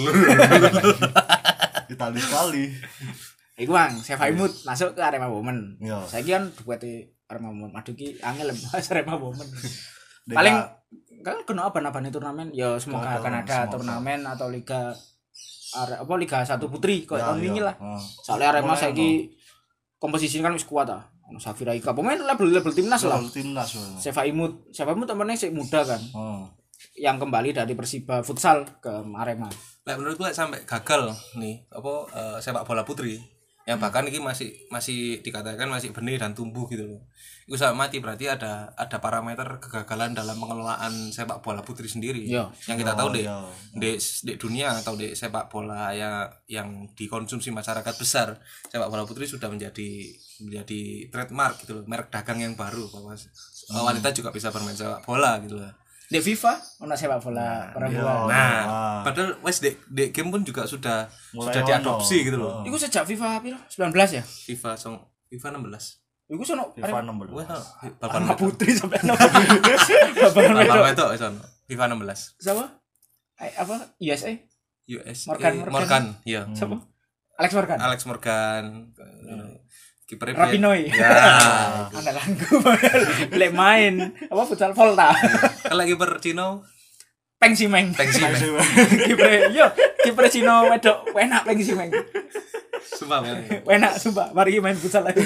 Itali sekali. Iku Bang, Sevaimut masuk ke Arema Women. Iya. Saiki kan duwete Arema Women. Aduh ki angel bahas Arema Women. Deka- Paling kan kena apa-apane turnamen ya semoga Semoga, akan ada semoga. turnamen atau liga Are, apa Liga satu Putri kok Ya, tahun wingi iya. lah. Oh. Soalnya Arema Mulai, saiki komposisi kan wis kuat ah. Ono Safira Ika. Pemain level-level timnas lah. Level timnas. Bang. Sevaimut, Sevaimut temennya sih muda kan. Oh. Yang kembali dari Persiba futsal ke Arema. Lek menurutku lek sampai gagal nih apa eh, sepak bola putri yang bahkan ini masih masih dikatakan masih benih dan tumbuh gitu loh. Itu sampai mati berarti ada ada parameter kegagalan dalam pengelolaan sepak bola putri sendiri. Iya. Yang kita Oh, tahu deh iya. di di dunia atau di sepak bola ya yang dikonsumsi masyarakat besar, sepak bola putri sudah menjadi menjadi trademark gitu loh, merek dagang yang baru bahwa wanita juga bisa bermain sepak bola gitu loh. Di FIFA ono sepak bola perempuan. iya. Nah, Ah. padahal wes dek dek game pun juga sudah Mulai sudah ono. diadopsi gitu loh. Oh. Iku sejak FIFA piro? sembilan belas ya? FIFA song FIFA enam belas. Iku sono FIFA enam Wes belas. bal-balan Arema wedok. putri sampai enam. Bal-balan Bal-balan wedok. wedok wes ono. FIFA enam belas. Siapa? Eh, apa? U S A? U S Morgan, eh, Morgan. Morgan, iya. Siapa? Alex Morgan. Alex Morgan. Kipernya Rapinoe. Ya. Anak langku. Lek main apa futsal Volta. Kalau kiper Cino, Peng Simeng. Peng Simeng. Kiper yo, kiper Cino wedok enak Peng Simeng. Sumpah men. Enak sumpah, mari main futsal lagi.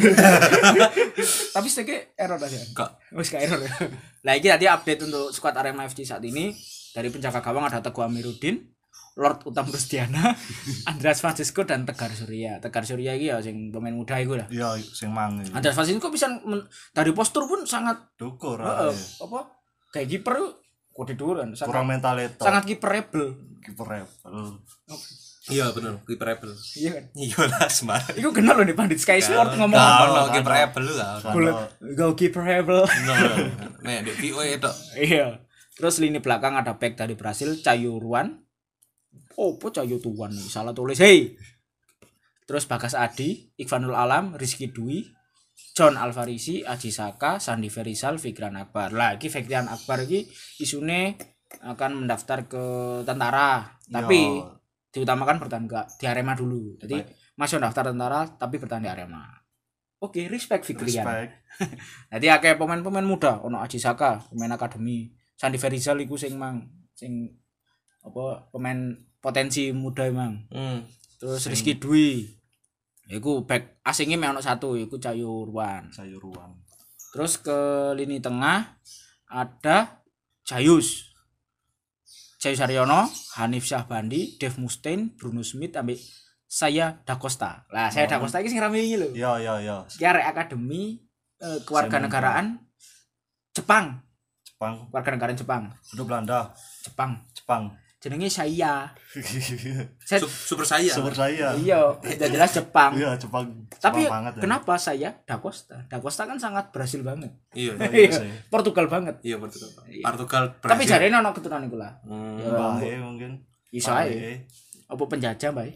Tapi sedikit error aja. Kok Wis gak error ya. Lah iki tadi update untuk skuad Arema F C saat ini. Dari penjaga gawang ada Teguh Amiruddin, Lord Utam Rusdiana, Andreas Francisco dan Tegar Surya. Tegar Surya iki ya sing pemain muda iku lah. Iya, sing mang. Andreas Francisco bisa men- dari postur pun sangat Dukur. heeh, ae. apa? Kayak kiper kode dhuwuran, sangat Kurang mentality. sangat kiperable. kiper level. iya bener kiper Apple. Iya kan? Iya lah semangat. Iku kenal loh nih Pandit Sky Sport ngomong. Kau Kano, no kiper kano. Apple lu kan. Boleh go kiperable. Nih di V O E tok. Iya. Terus lini belakang ada back dari Brasil, Cayuruan. Oh, po Cayutuan nih, salah tulis. Hei. Terus Bagas Adi, Ikhwanul Alam, Rizky Dwi, John Alvarisi, Aji Saka, Sandi Ferizal, Fikran Akbar. Lah, iki Fikran Akbar iki isune akan mendaftar ke tentara, tapi Yo. diutamakan bertahan enggak di Arema dulu. Jadi masih daftar tentara tapi bertahan di Arema. Oke, respect Fikrian. Respect. Nanti akeh pemain-pemain muda, ono Aji Saka, pemain akademi. Sandi Ferizal iku sing mang sing apa pemain potensi muda emang. Hmm. Terus Rizky Dwi. Iku back asingnya memang ono satu, iku Cayuruan. Sayuruan. Terus ke lini tengah ada Jayus. Jayus Haryono, Hanif Syahbandi, Dev Mustaine, Bruno Smith ambek saya Da Costa. Lah, saya Da Costa iki sing rame iki lho. Iya, iya, iya. Iki arek akademi eh, kewarganegaraan Jepang. Jepang. Warganegaraan Jepang. Udah Belanda. Jepang. Jepang. Jenenge saya. Saya Sup- Super saya. Super saya. iya, udah jelas Jepang. Iya, Jepang. Tapi Jepang banget ya. kenapa saya Da Costa? Da Costa kan sangat Brasil banget. Iya. Iya sih. Portugal banget. Iya Portugal. Iya. Portugal Tapi Brasil. jarene ono keturunan iku lah. Hmm. Ya, Bae mungkin. iso Bae. ae. Apa penjajah, Mbak?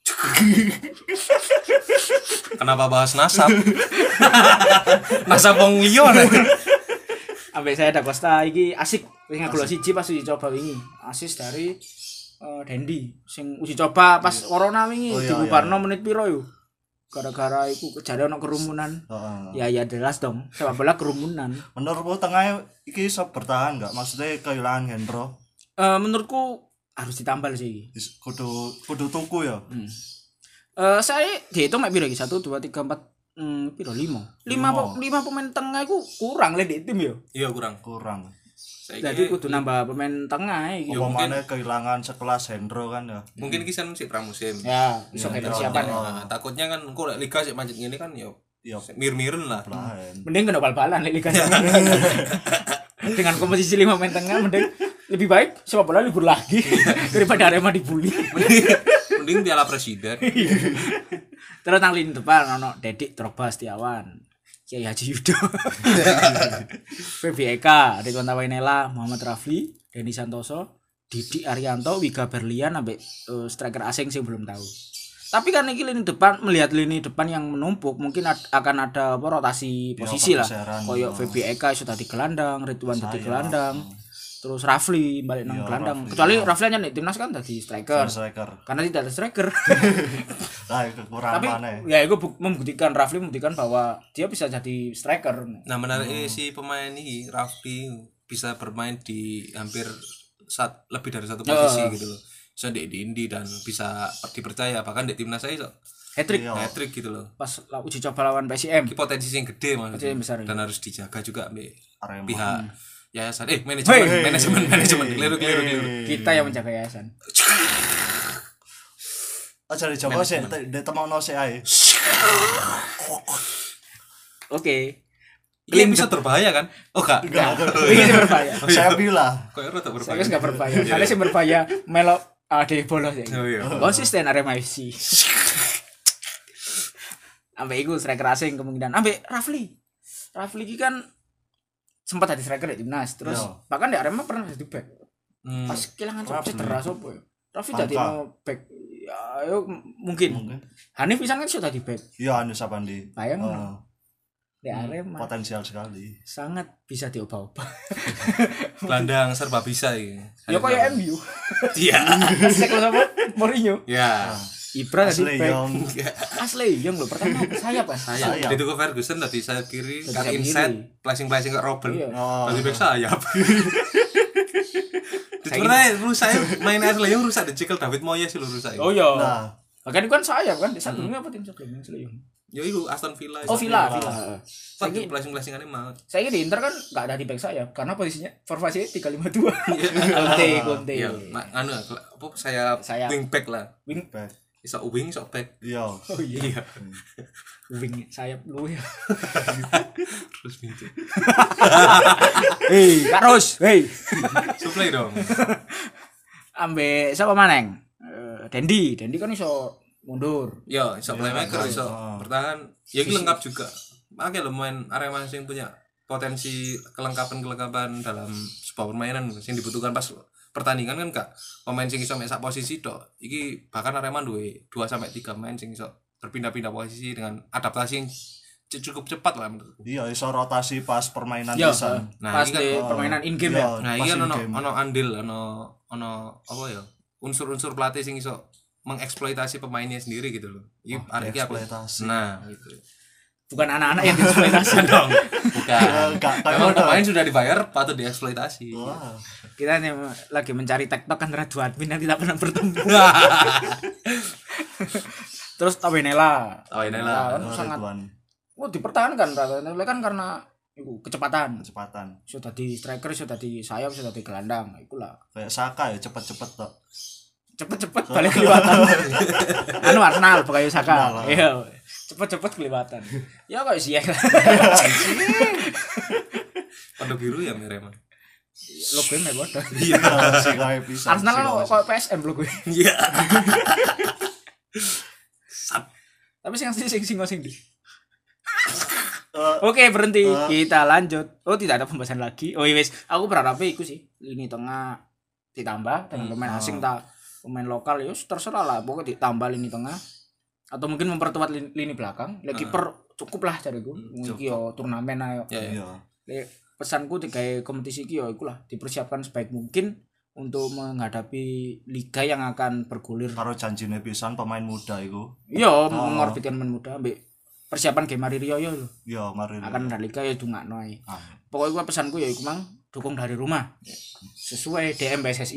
Kenapa bahas nasab? Nasab wong liya nek. Ambek saya Da Costa iki asik wis ngegolok siji pas uji coba wingi. Asis dari eh, Dendi sing uji coba pas corona wingi Oh, iya, dibubarno iya. menit piro yo. Gara-gara iku kejadian ono kerumunan. Heeh. Ya ya jelas dong. Sepak bola kerumunan. Menurutmu tengahnya iki iso bertahan enggak? Maksudnya kehilangan Hendro. Eh menurutku harus ditambal sih. Is- Kudu kudu tuku ya. Hmm. Eh saya dihitung mek piro iki? satu dua tiga empat hmm piro lima. lima Lima. pe- lima pemain tengah iku kurang le di tim yo. Iya kurang. Kurang. Saiki Jadi kudu nambah pemain tengah iki. Ya, mungkin- Upamane kehilangan sekelas Hendro kan ya. mungkin kisan si pramusim. Ya, iso Iya, kayak iya, persiapan iya. ya. Nah, takutnya kan kok lek liga sik macet gini kan ya Iya, mir-miren lah. lain. Mending kena bal-balan le Liga Satu. Dengan komposisi lima pemain tengah mending lebih baik sepak bola libur lagi daripada Arema dibully. Mending piala presiden. Terus nang lini depan ono Dedik Drogba Setiawan, Kiai Haji Yudo, P B E K, Ridwan Tawainela, Muhammad Rafli, Denny Santoso, Didi Arianto, Wiga Berlian ambek eh, striker asing sih belum tahu. Tapi kan ini lini depan melihat lini depan yang menumpuk mungkin ad- akan ada apa, rotasi posisi lah. pergeseran. Koyok V B E K sudah di gelandang, Ridwan di gelandang. Terus Rafli balik nang Iya, gelandang. Rafli, Kecuali iya. Rafli hanya di timnas kan tadi striker. Striker. Karena tidak ada striker. Lah kekurangan Tapi mana ya itu bu- membuktikan Rafli membuktikan bahwa dia bisa jadi striker. Nah menarik si pemain ini Rafli bisa bermain di hampir saat lebih dari satu posisi Oh. gitu loh. Bisa di di Indi dan bisa dipercaya bahkan di timnas saya so, Hat-trick Iya. hat trick gitu loh. pas la- uji coba lawan P S I M. Ini potensi yang gede Potensi yang besar, maksudnya dan harus dijaga juga ambil Arema. pihak yayasan eh manajemen Hei. manajemen manajemen keliru keliru keliru. Kita yang menjaga yayasan. Aja dicoba sih, de temokno sik ae. Oke. Ini bisa berbahaya kan? Oh enggak. Enggak. Ini sih berbahaya. Saya bilang. Kok rada Saya berbahaya. wis enggak berbahaya. Saya sih berbahaya melok ade bolos ya. Oh iya. Konsisten Arema F C. Ambek iku striker asing kemungkinan. Ambek Rafli. Rafli iki kan sempat jadi striker di timnas terus Yo. bahkan di Arema pernah jadi back Hmm. pas kehilangan Rafi. sopo cedera sopo ya Rafi Bangka. jadi mau back ya ayo m- mungkin, Mungkin. Hanif pisan kan sudah di back Iya, Anu Sapandi. bayang Oh, di Arema potensial sekali. sangat bisa diubah-ubah Gelandang serba bisa iki. ya kayak M U Iya. Sek lo sama Mourinho Ya. Ibra tadi Asli back Young. Asli Young lo pertama sayap kan Sayap. Sayap. Di tuku Ferguson tadi sayap kiri, Tadi cut sayap inside, kiri. flashing-flashing ke Robben. Iya. Oh. Tadi back sayap. Sebenarnya rusak main Ashley Young rusak dicekel David Moyes sih lu rusak. oh iya Nah, makanya kan sayap kan di satunya apa tim sebelumnya Asli Young Yo iku Aston Villa. oh Villa Villa Tadi flashing-flashingane mau. saya di Inter kan nggak ada di back sayap karena posisinya formasinya tiga lima dua Conte Conte Iya, ma- anu apa saya Sayap. wing back lah. wing back. Iso wing, iso back. Iya. oh iya wing sayap lu ya Terus gitu. hei Karos hei Supply dong. ambe siapa maneng Eh, Dendi Dendi kan iso mundur Yo, iso playmaker, iso Oh. bertahan. Ya iki lengkap juga. Makanya lo main Arema sing punya potensi kelengkapan-kelengkapan dalam sebuah permainan sing dibutuhkan pas pertandingan kan gak pemain sing iso mek sak posisi tok. Iki bahkan Arema duwe dua sampai tiga pemain sing iso berpindah-pindah posisi dengan adaptasi yang c- cukup cepat lah menurutku. Iya, iso rotasi pas permainan ya pisan. Nah, pas ini kan- di oh, permainan in game iya. ya Nah, Pas iki kan in ono game. ono andil, ono ono apa ya? Unsur-unsur pelatih sing iso mengeksploitasi pemainnya sendiri gitu loh. Iki Oh, hari iki aku. eksploitasi. Nah, gitu. bukan anak-anak yang dieksploitasi dong. Bukan. Enggak, kayak Memang ngono. pemain sudah dibayar patut dieksploitasi. Wah. kita hanya lagi mencari tektok antara dua admin yang tidak pernah bertemu terus Tawenela Tawenela. kan Oh, sangat Ridwan. oh dipertahankan Tawenela kan karena itu kecepatan Kecepatan. sudah di striker sudah di sayap sudah di gelandang itulah Kayak Saka ya, cepet-cepet tok. cepet-cepet balik kelihatan anu Arsenal bukan Saka Arsenal. iya cepet-cepet kelihatan ya kok sih ya Pada biru ya Merema. logo nya bodoh Iya. Si kae pisan. Arsenal kan Si kae. kok P S M logo Iya. tapi sing sing sing sing di Eh, oke berhenti Uh. kita lanjut oh tidak ada pembahasan lagi oh iya wes aku berharapnya itu sih lini tengah ditambah dengan Hmm. pemain Ah. asing tak pemain lokal ya terserah lah pokoknya ditambah lini tengah atau mungkin memperkuat lini, lini belakang lagi Ah. kiper cukup lah cariku Hmm, mungkin yo turnamen ayo Ya, ya. Iya. Le- pesanku tiga kompetisi iki yo iku lah dipersiapkan sebaik mungkin untuk menghadapi liga yang akan bergulir Karo janjine pisan pemain muda iku. iya mengorbitkan pemain muda ambek persiapan game Mari Rio yo lho. Iya, mari. akan ada liga ya dungakno ae Ah. pokoknya gua pesanku ya iku mang dukung dari rumah sesuai D M P S S I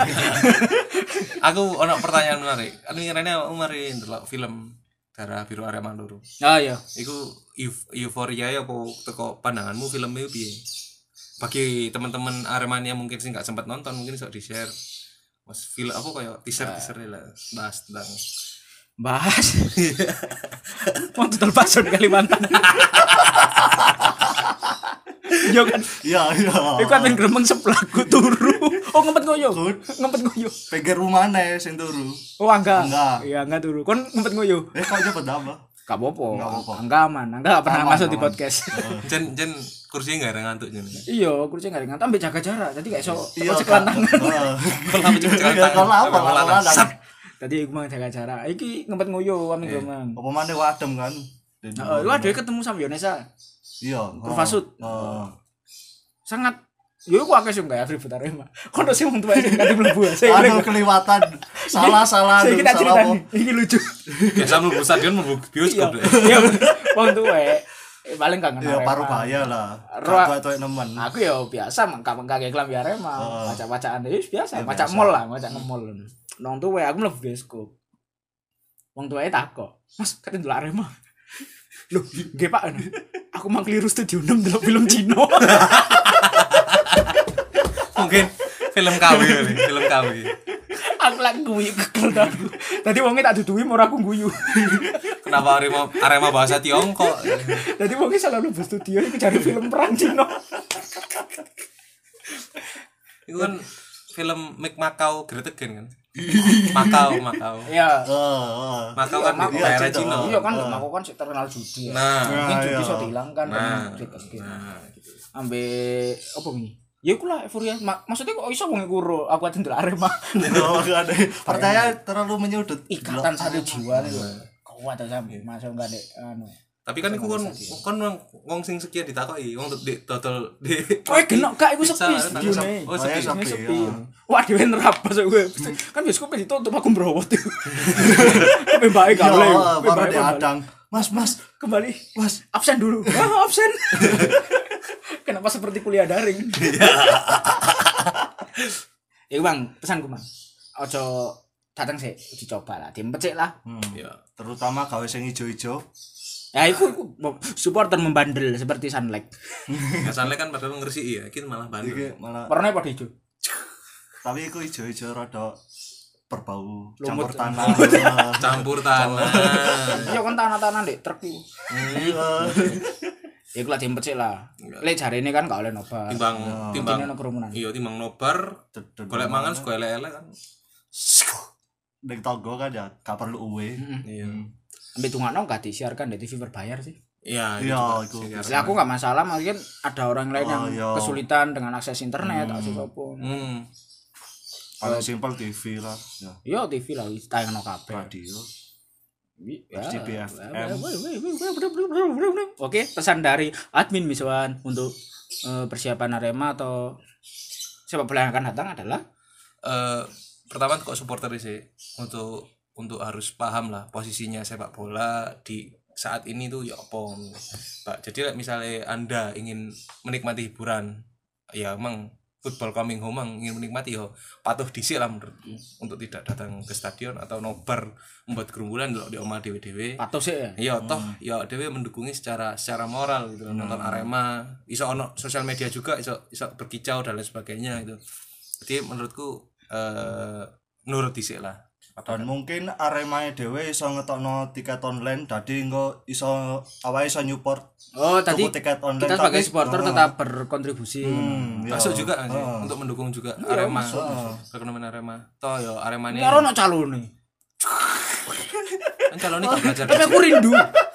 Aku ono pertanyaan menarik. Anu ngirane aku mari ndelok film Darah Biru Arema Loro. ah iya Iku euf- euforia ya apa teko pandanganmu film itu piye? Bagi teman-teman Aremania mungkin sih nggak sempat nonton mungkin bisa di-share. Mas film apa kayak teaser-teaser lah bahas tentang bahas mau total bakso di Kalimantan yo kan Iya, iya. iku kan gremeng seplaku turu oh ngempet ngoyo ngempet ngoyo Pinggir rumahne sing turu. oh angga Angga. iya angga turu kon ngempet ngoyo Eh, kok cepet apa? gak apa-apa Nggak apa-apa. angga aman angga gak pernah Aman, masuk di aman. podcast jen jen kursinya nggak ada ngantuk jen. iya kursi nggak ringan tapi jaga jarak jadi kayak so Iya, cekelan tangan Heeh. Kalau apa cepet-cepet Iya, kalau apa, Sampai kalau lanang. lanang. Sat. tadi aku mau jaga jarak iki ngempet ngoyo ame gremeng Apa maneh wadem kan? heeh lu ada ketemu sama Yonesa Iya. Kurvasut. Heeh. sangat yo aku akeh sing gak ribut Arema kono sing wong tuwa sing ganti mlebu saya Aduh, kelewatan. Salah-salah. saya kita salah ceritani apa. iki lucu Biasa mlebu stadion mlebu iya bioskop deh. iya wong tuwa eh, paling kangen Iya, Arema. paru bahaya lah. Roa- Kata itu nemen. aku ya biasa mengkak-mengkak kelambi Arema Oh. macak-macakan ya biasa Ya, macak biasa. mall lah macak nge-mall nong tuwa aku mlebu bioskop wong tuwa takok mas katanya ndelok Arema loh nggih Pak aku mang keliru studio enam delok film Cina Mungkin film K W nih, film K W. aku lagi guyu kekel aku tadi wongnya tak duduhi mau aku guyu Kenapa Arema Arema bahasa Tiongkok? tadi wongnya selalu di studio iki cari film perang Cina Itu kan film Mick Macau Great Again kan. Makau, Makau. Ya. Oh, oh. Makau kan Makau. di daerah Iya, Cina. Iya kan Makau kan sih terkenal judi ya. Nah, Mungkin Nah, judi iya. iso dihilangkan Nah. kan gitu. nah, gitu. Ambek apa ini? Ya iku lah euforia. Ma- maksudnya kok iso wong iku ro aku ati ndelok Arema. Oh, gak ada. Percaya terlalu menyudut. Ikatan satu jiwa itu. Kuat ta sampe masuk enggak nek anu. Tapi kan iku kon kon wong wong sing sekian ditakoki, wong di total di Kowe genok gak iku Bisa, sepi kan? studione. Oh, sepi. Oh, Ini sepi, sepi. ya. Wah, dhewe nerabas gue. Kan bioskopnya ditutup aku mbrowot. Kowe bae gak oleh. Ya, Kowe baru bae kembali. diadang. Mas, mas, Kembali. mas. Absen dulu. Ah, absen. Kenapa seperti kuliah daring? Ya Bang, pesanku Bang. Ojo datang sih, uji coba lah, diempet lah. Hmm. Ya. Terutama gawe sing ijo-ijo. Ya itu, itu supporter membandel seperti Sunlight. Ya soalnya kan padahal ngersi ya, iki malah bandel. Iki malah Warnanya pada hijau. tapi iku ijo-ijo rada berbau Lumut. campur tanah. Campur tanah. Iya kan tanah-tanah dek truk itu. Iya. Ya gue lah diempet sih lah. Lek jari ini kan gak oleh nobar. Timbang timbang Intinya ono kerumunan. iya timbang nobar golek mangan suka elek-elek kan. Ning tonggo kan ya gak perlu uwe. Iya. Ambil tungakno gak disiarkan di T V berbayar sih. Iya, Iya, juga itu. sih, Jadi aku gak masalah, mungkin ada orang lain yang Oh, iya. kesulitan dengan akses internet atau apapun. Hmm. Paling simpel T V lah, ya. Iya T V lah, wis tayangno kabeh. Radio. Ya. H D B F M. Oke, pesan dari admin Miswan untuk eh, persiapan Arema atau sepak bola yang akan datang adalah Eh pertama kok supporter sih untuk untuk harus paham lah posisinya sepak bola di saat ini tuh ya apa. Pak, jadi misalnya Anda ingin menikmati hiburan, ya emang football coming home mang ingin menikmati yo patuh dhisik lah menurutku untuk tidak datang ke stadion atau nobar membuat kerumunan di omah dewe-dewe. patuh sih ya. Iya toh ya dewe mendukungnya secara secara moral gitu loh, nonton Arema iso ono sosial media juga iso iso berkicau dan lain sebagainya gitu. Jadi menurutku eh nurut dhisik lah. Dan mungkin Arema dhewe iso ngetokno tiket online dadi engko iso awake iso nyupport. Oh, tadi Tuku tiket online, kita sebagai tapi- supporter oh. tetap berkontribusi. Hmm, ya. Masuk juga kan sih Oh. untuk mendukung juga Iya, Arema. masuk, Perekonomian Arema. Toh ya Arema ini Ini ono calone. kan calonnya gak belajar. Tapi aku rindu.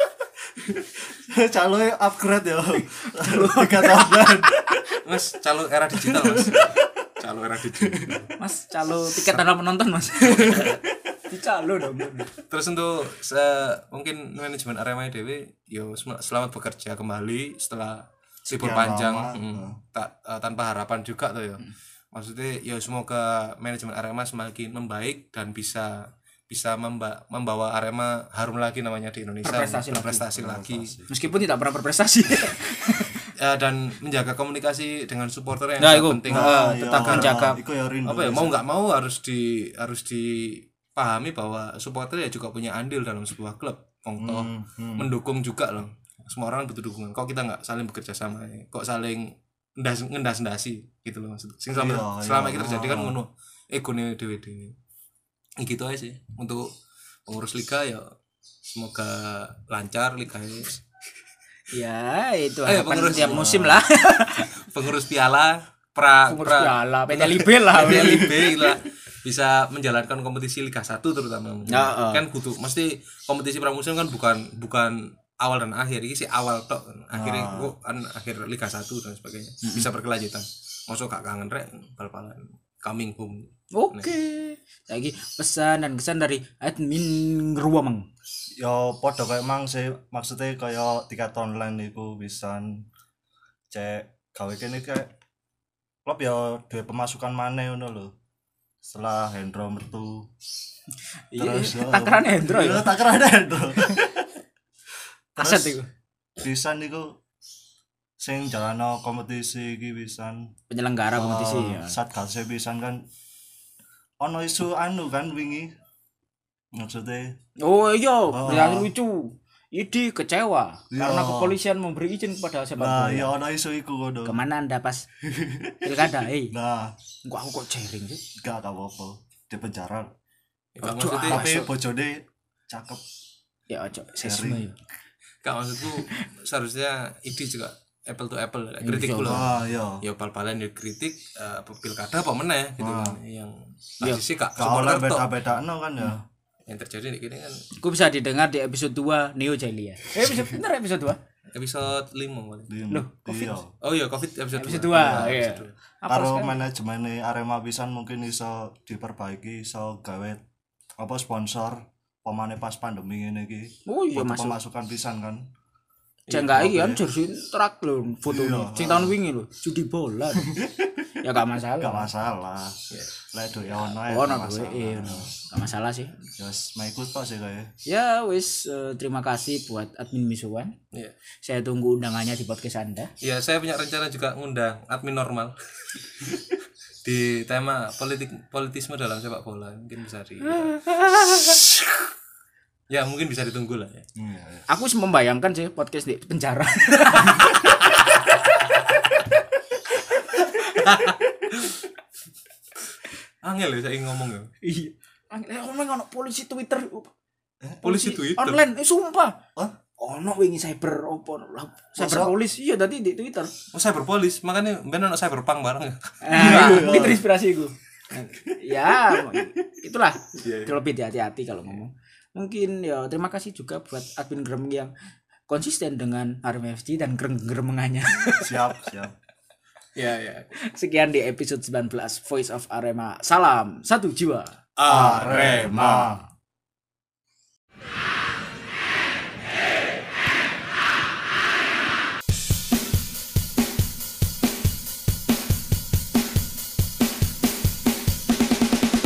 Calonnya upgrade ya. Tiket online. Mas calon era digital Mas. Calon era digital. Mas, calo tiket tanpa penonton, Mas. Dicalo dong. Terus untuk se- mungkin manajemen Arema dewe yo sem- selamat bekerja kembali setelah libur Sekian panjang. lama, Hmm, tak eh, tanpa harapan juga tuh ya. Maksudnya ya semoga manajemen Arema semakin membaik dan bisa bisa memba- membawa Arema harum lagi namanya di Indonesia. Berprestasi lagi. Berprestasi lagi. Meskipun tidak pernah berprestasi. Ya, dan menjaga komunikasi dengan supporter yang Nah, sangat itu. penting. Ah, iya. tetap menjaga. Iku ya rindu. Apa ya mau nggak mau harus di harus dipahami bahwa supporter ya juga punya andil dalam sebuah klub. Wong toh Hmm, hmm. mendukung juga loh. Semua orang butuh dukungan. Kok kita nggak saling bekerja sama? Ya? Kok saling ngendas ngendas ndasi gitu loh maksud. Sing selama, Iya, selama iya. kita terjadi kan Ah. ngono. Egone dhewe-dhewe. Gitu aja sih untuk pengurus liga ya semoga lancar liganya. Ya, itu Eh, harapan pengurus- tiap musim lah. Pengurus piala pra Pengurus pra piala, P T L I B lah. P T L I B lah bisa menjalankan kompetisi Liga satu terutama. Ya, uh. Kan butuh mesti kompetisi pramusim kan bukan bukan awal dan akhir ini sih awal tok akhirnya kok kan akhir Liga satu dan sebagainya bisa berkelanjutan. Masuk gak kangen rek bal-balan coming home. Oke. Lagi pesan dan kesan dari admin Ruameng. Ya padha kayak mang sih maksudnya kaya tiket online iku pisan cek gawe kene kayak klub ya duwe pemasukan maneh ngono lho. Setelah Hendro metu. Iya, Terus, oh. takaran Hendro Iya, ya. takaran Hendro. Aset Terus itu. pisan iku sing jalano kompetisi iki pisan. Penyelenggara kompetisi Oh, ya. Satgas pisan kan ono isu anu kan wingi. Maksudnya Oh iya, Oh. berita lucu. Idi kecewa Iya. karena kepolisian memberi izin kepada sepak nah bola. ya ono isu iku ngono. Kemana anda pas pilkada? Eh, Nah, kok aku kok jaring sih? gak gak apa-apa. Di penjara. Ya, Kak, Ojo, maksudnya ah. Tapi Masuk. bojone cakep. Ya ojo, sesme ya. Kak maksudku seharusnya I D juga apple to apple kritik Iya. kula. Ah iya. Ya bal-balan ya kritik eh, pilkada apa meneh gitu kan yang Iya. sisi kak Gak oleh supporter tok. beda-bedakno kan ya. Yang terjadi di kini kan Ku bisa didengar di episode dua Neo Jailia. Eh episode bener episode dua. episode lima paling. Loh, iya. Oh iya covid episode Episode dua. dua, iya. episode dua. Apa Karo sekarang? manajemen Arema pisan mungkin iso diperbaiki, iso gawe apa sponsor pemane pas pandemi ngene iki. Oh iya Butuh masuk. pemasukan pisan kan. Jangan iki kan jersey track lho foto Iya. sing tahun wingi lho, judi bola. Ya gak masalah. Gak masalah. Lek do ya ono ae. Oh, gak no, masalah. iya, no. Gak masalah sih. Ya wis maikut tok sih kayak. Ya wis eh, terima kasih buat admin Misuan. Iya. Saya tunggu undangannya di podcast Anda. Iya, saya punya rencana juga ngundang admin normal. Di tema politik politisme dalam sepak bola mungkin bisa di ya mungkin bisa ditunggu lah ya. Iya, iya. Aku sih membayangkan sih podcast di penjara. Angel ya saya ngomong ya. Iya. Eh, ngomong ono polisi Twitter. Polisi Twitter? Online, eh sumpah. Hah? Ono wingi cyber opo lah. Cyber Masa? polis. Iya tadi di Twitter. Oh cyberpolis, makanya ben ono cyberpunk bareng. Ah, itu terinspirasi gue. Ya, itulah. Iya, iya. Lebih hati-hati kalau ngomong. Mungkin ya terima kasih juga buat admin Gremeng yang konsisten dengan Arema F C dan gereng-geremengannya. Siap, siap. Iya, iya. Sekian di episode sembilan belas Voice of Arema. Salam satu jiwa. Arema.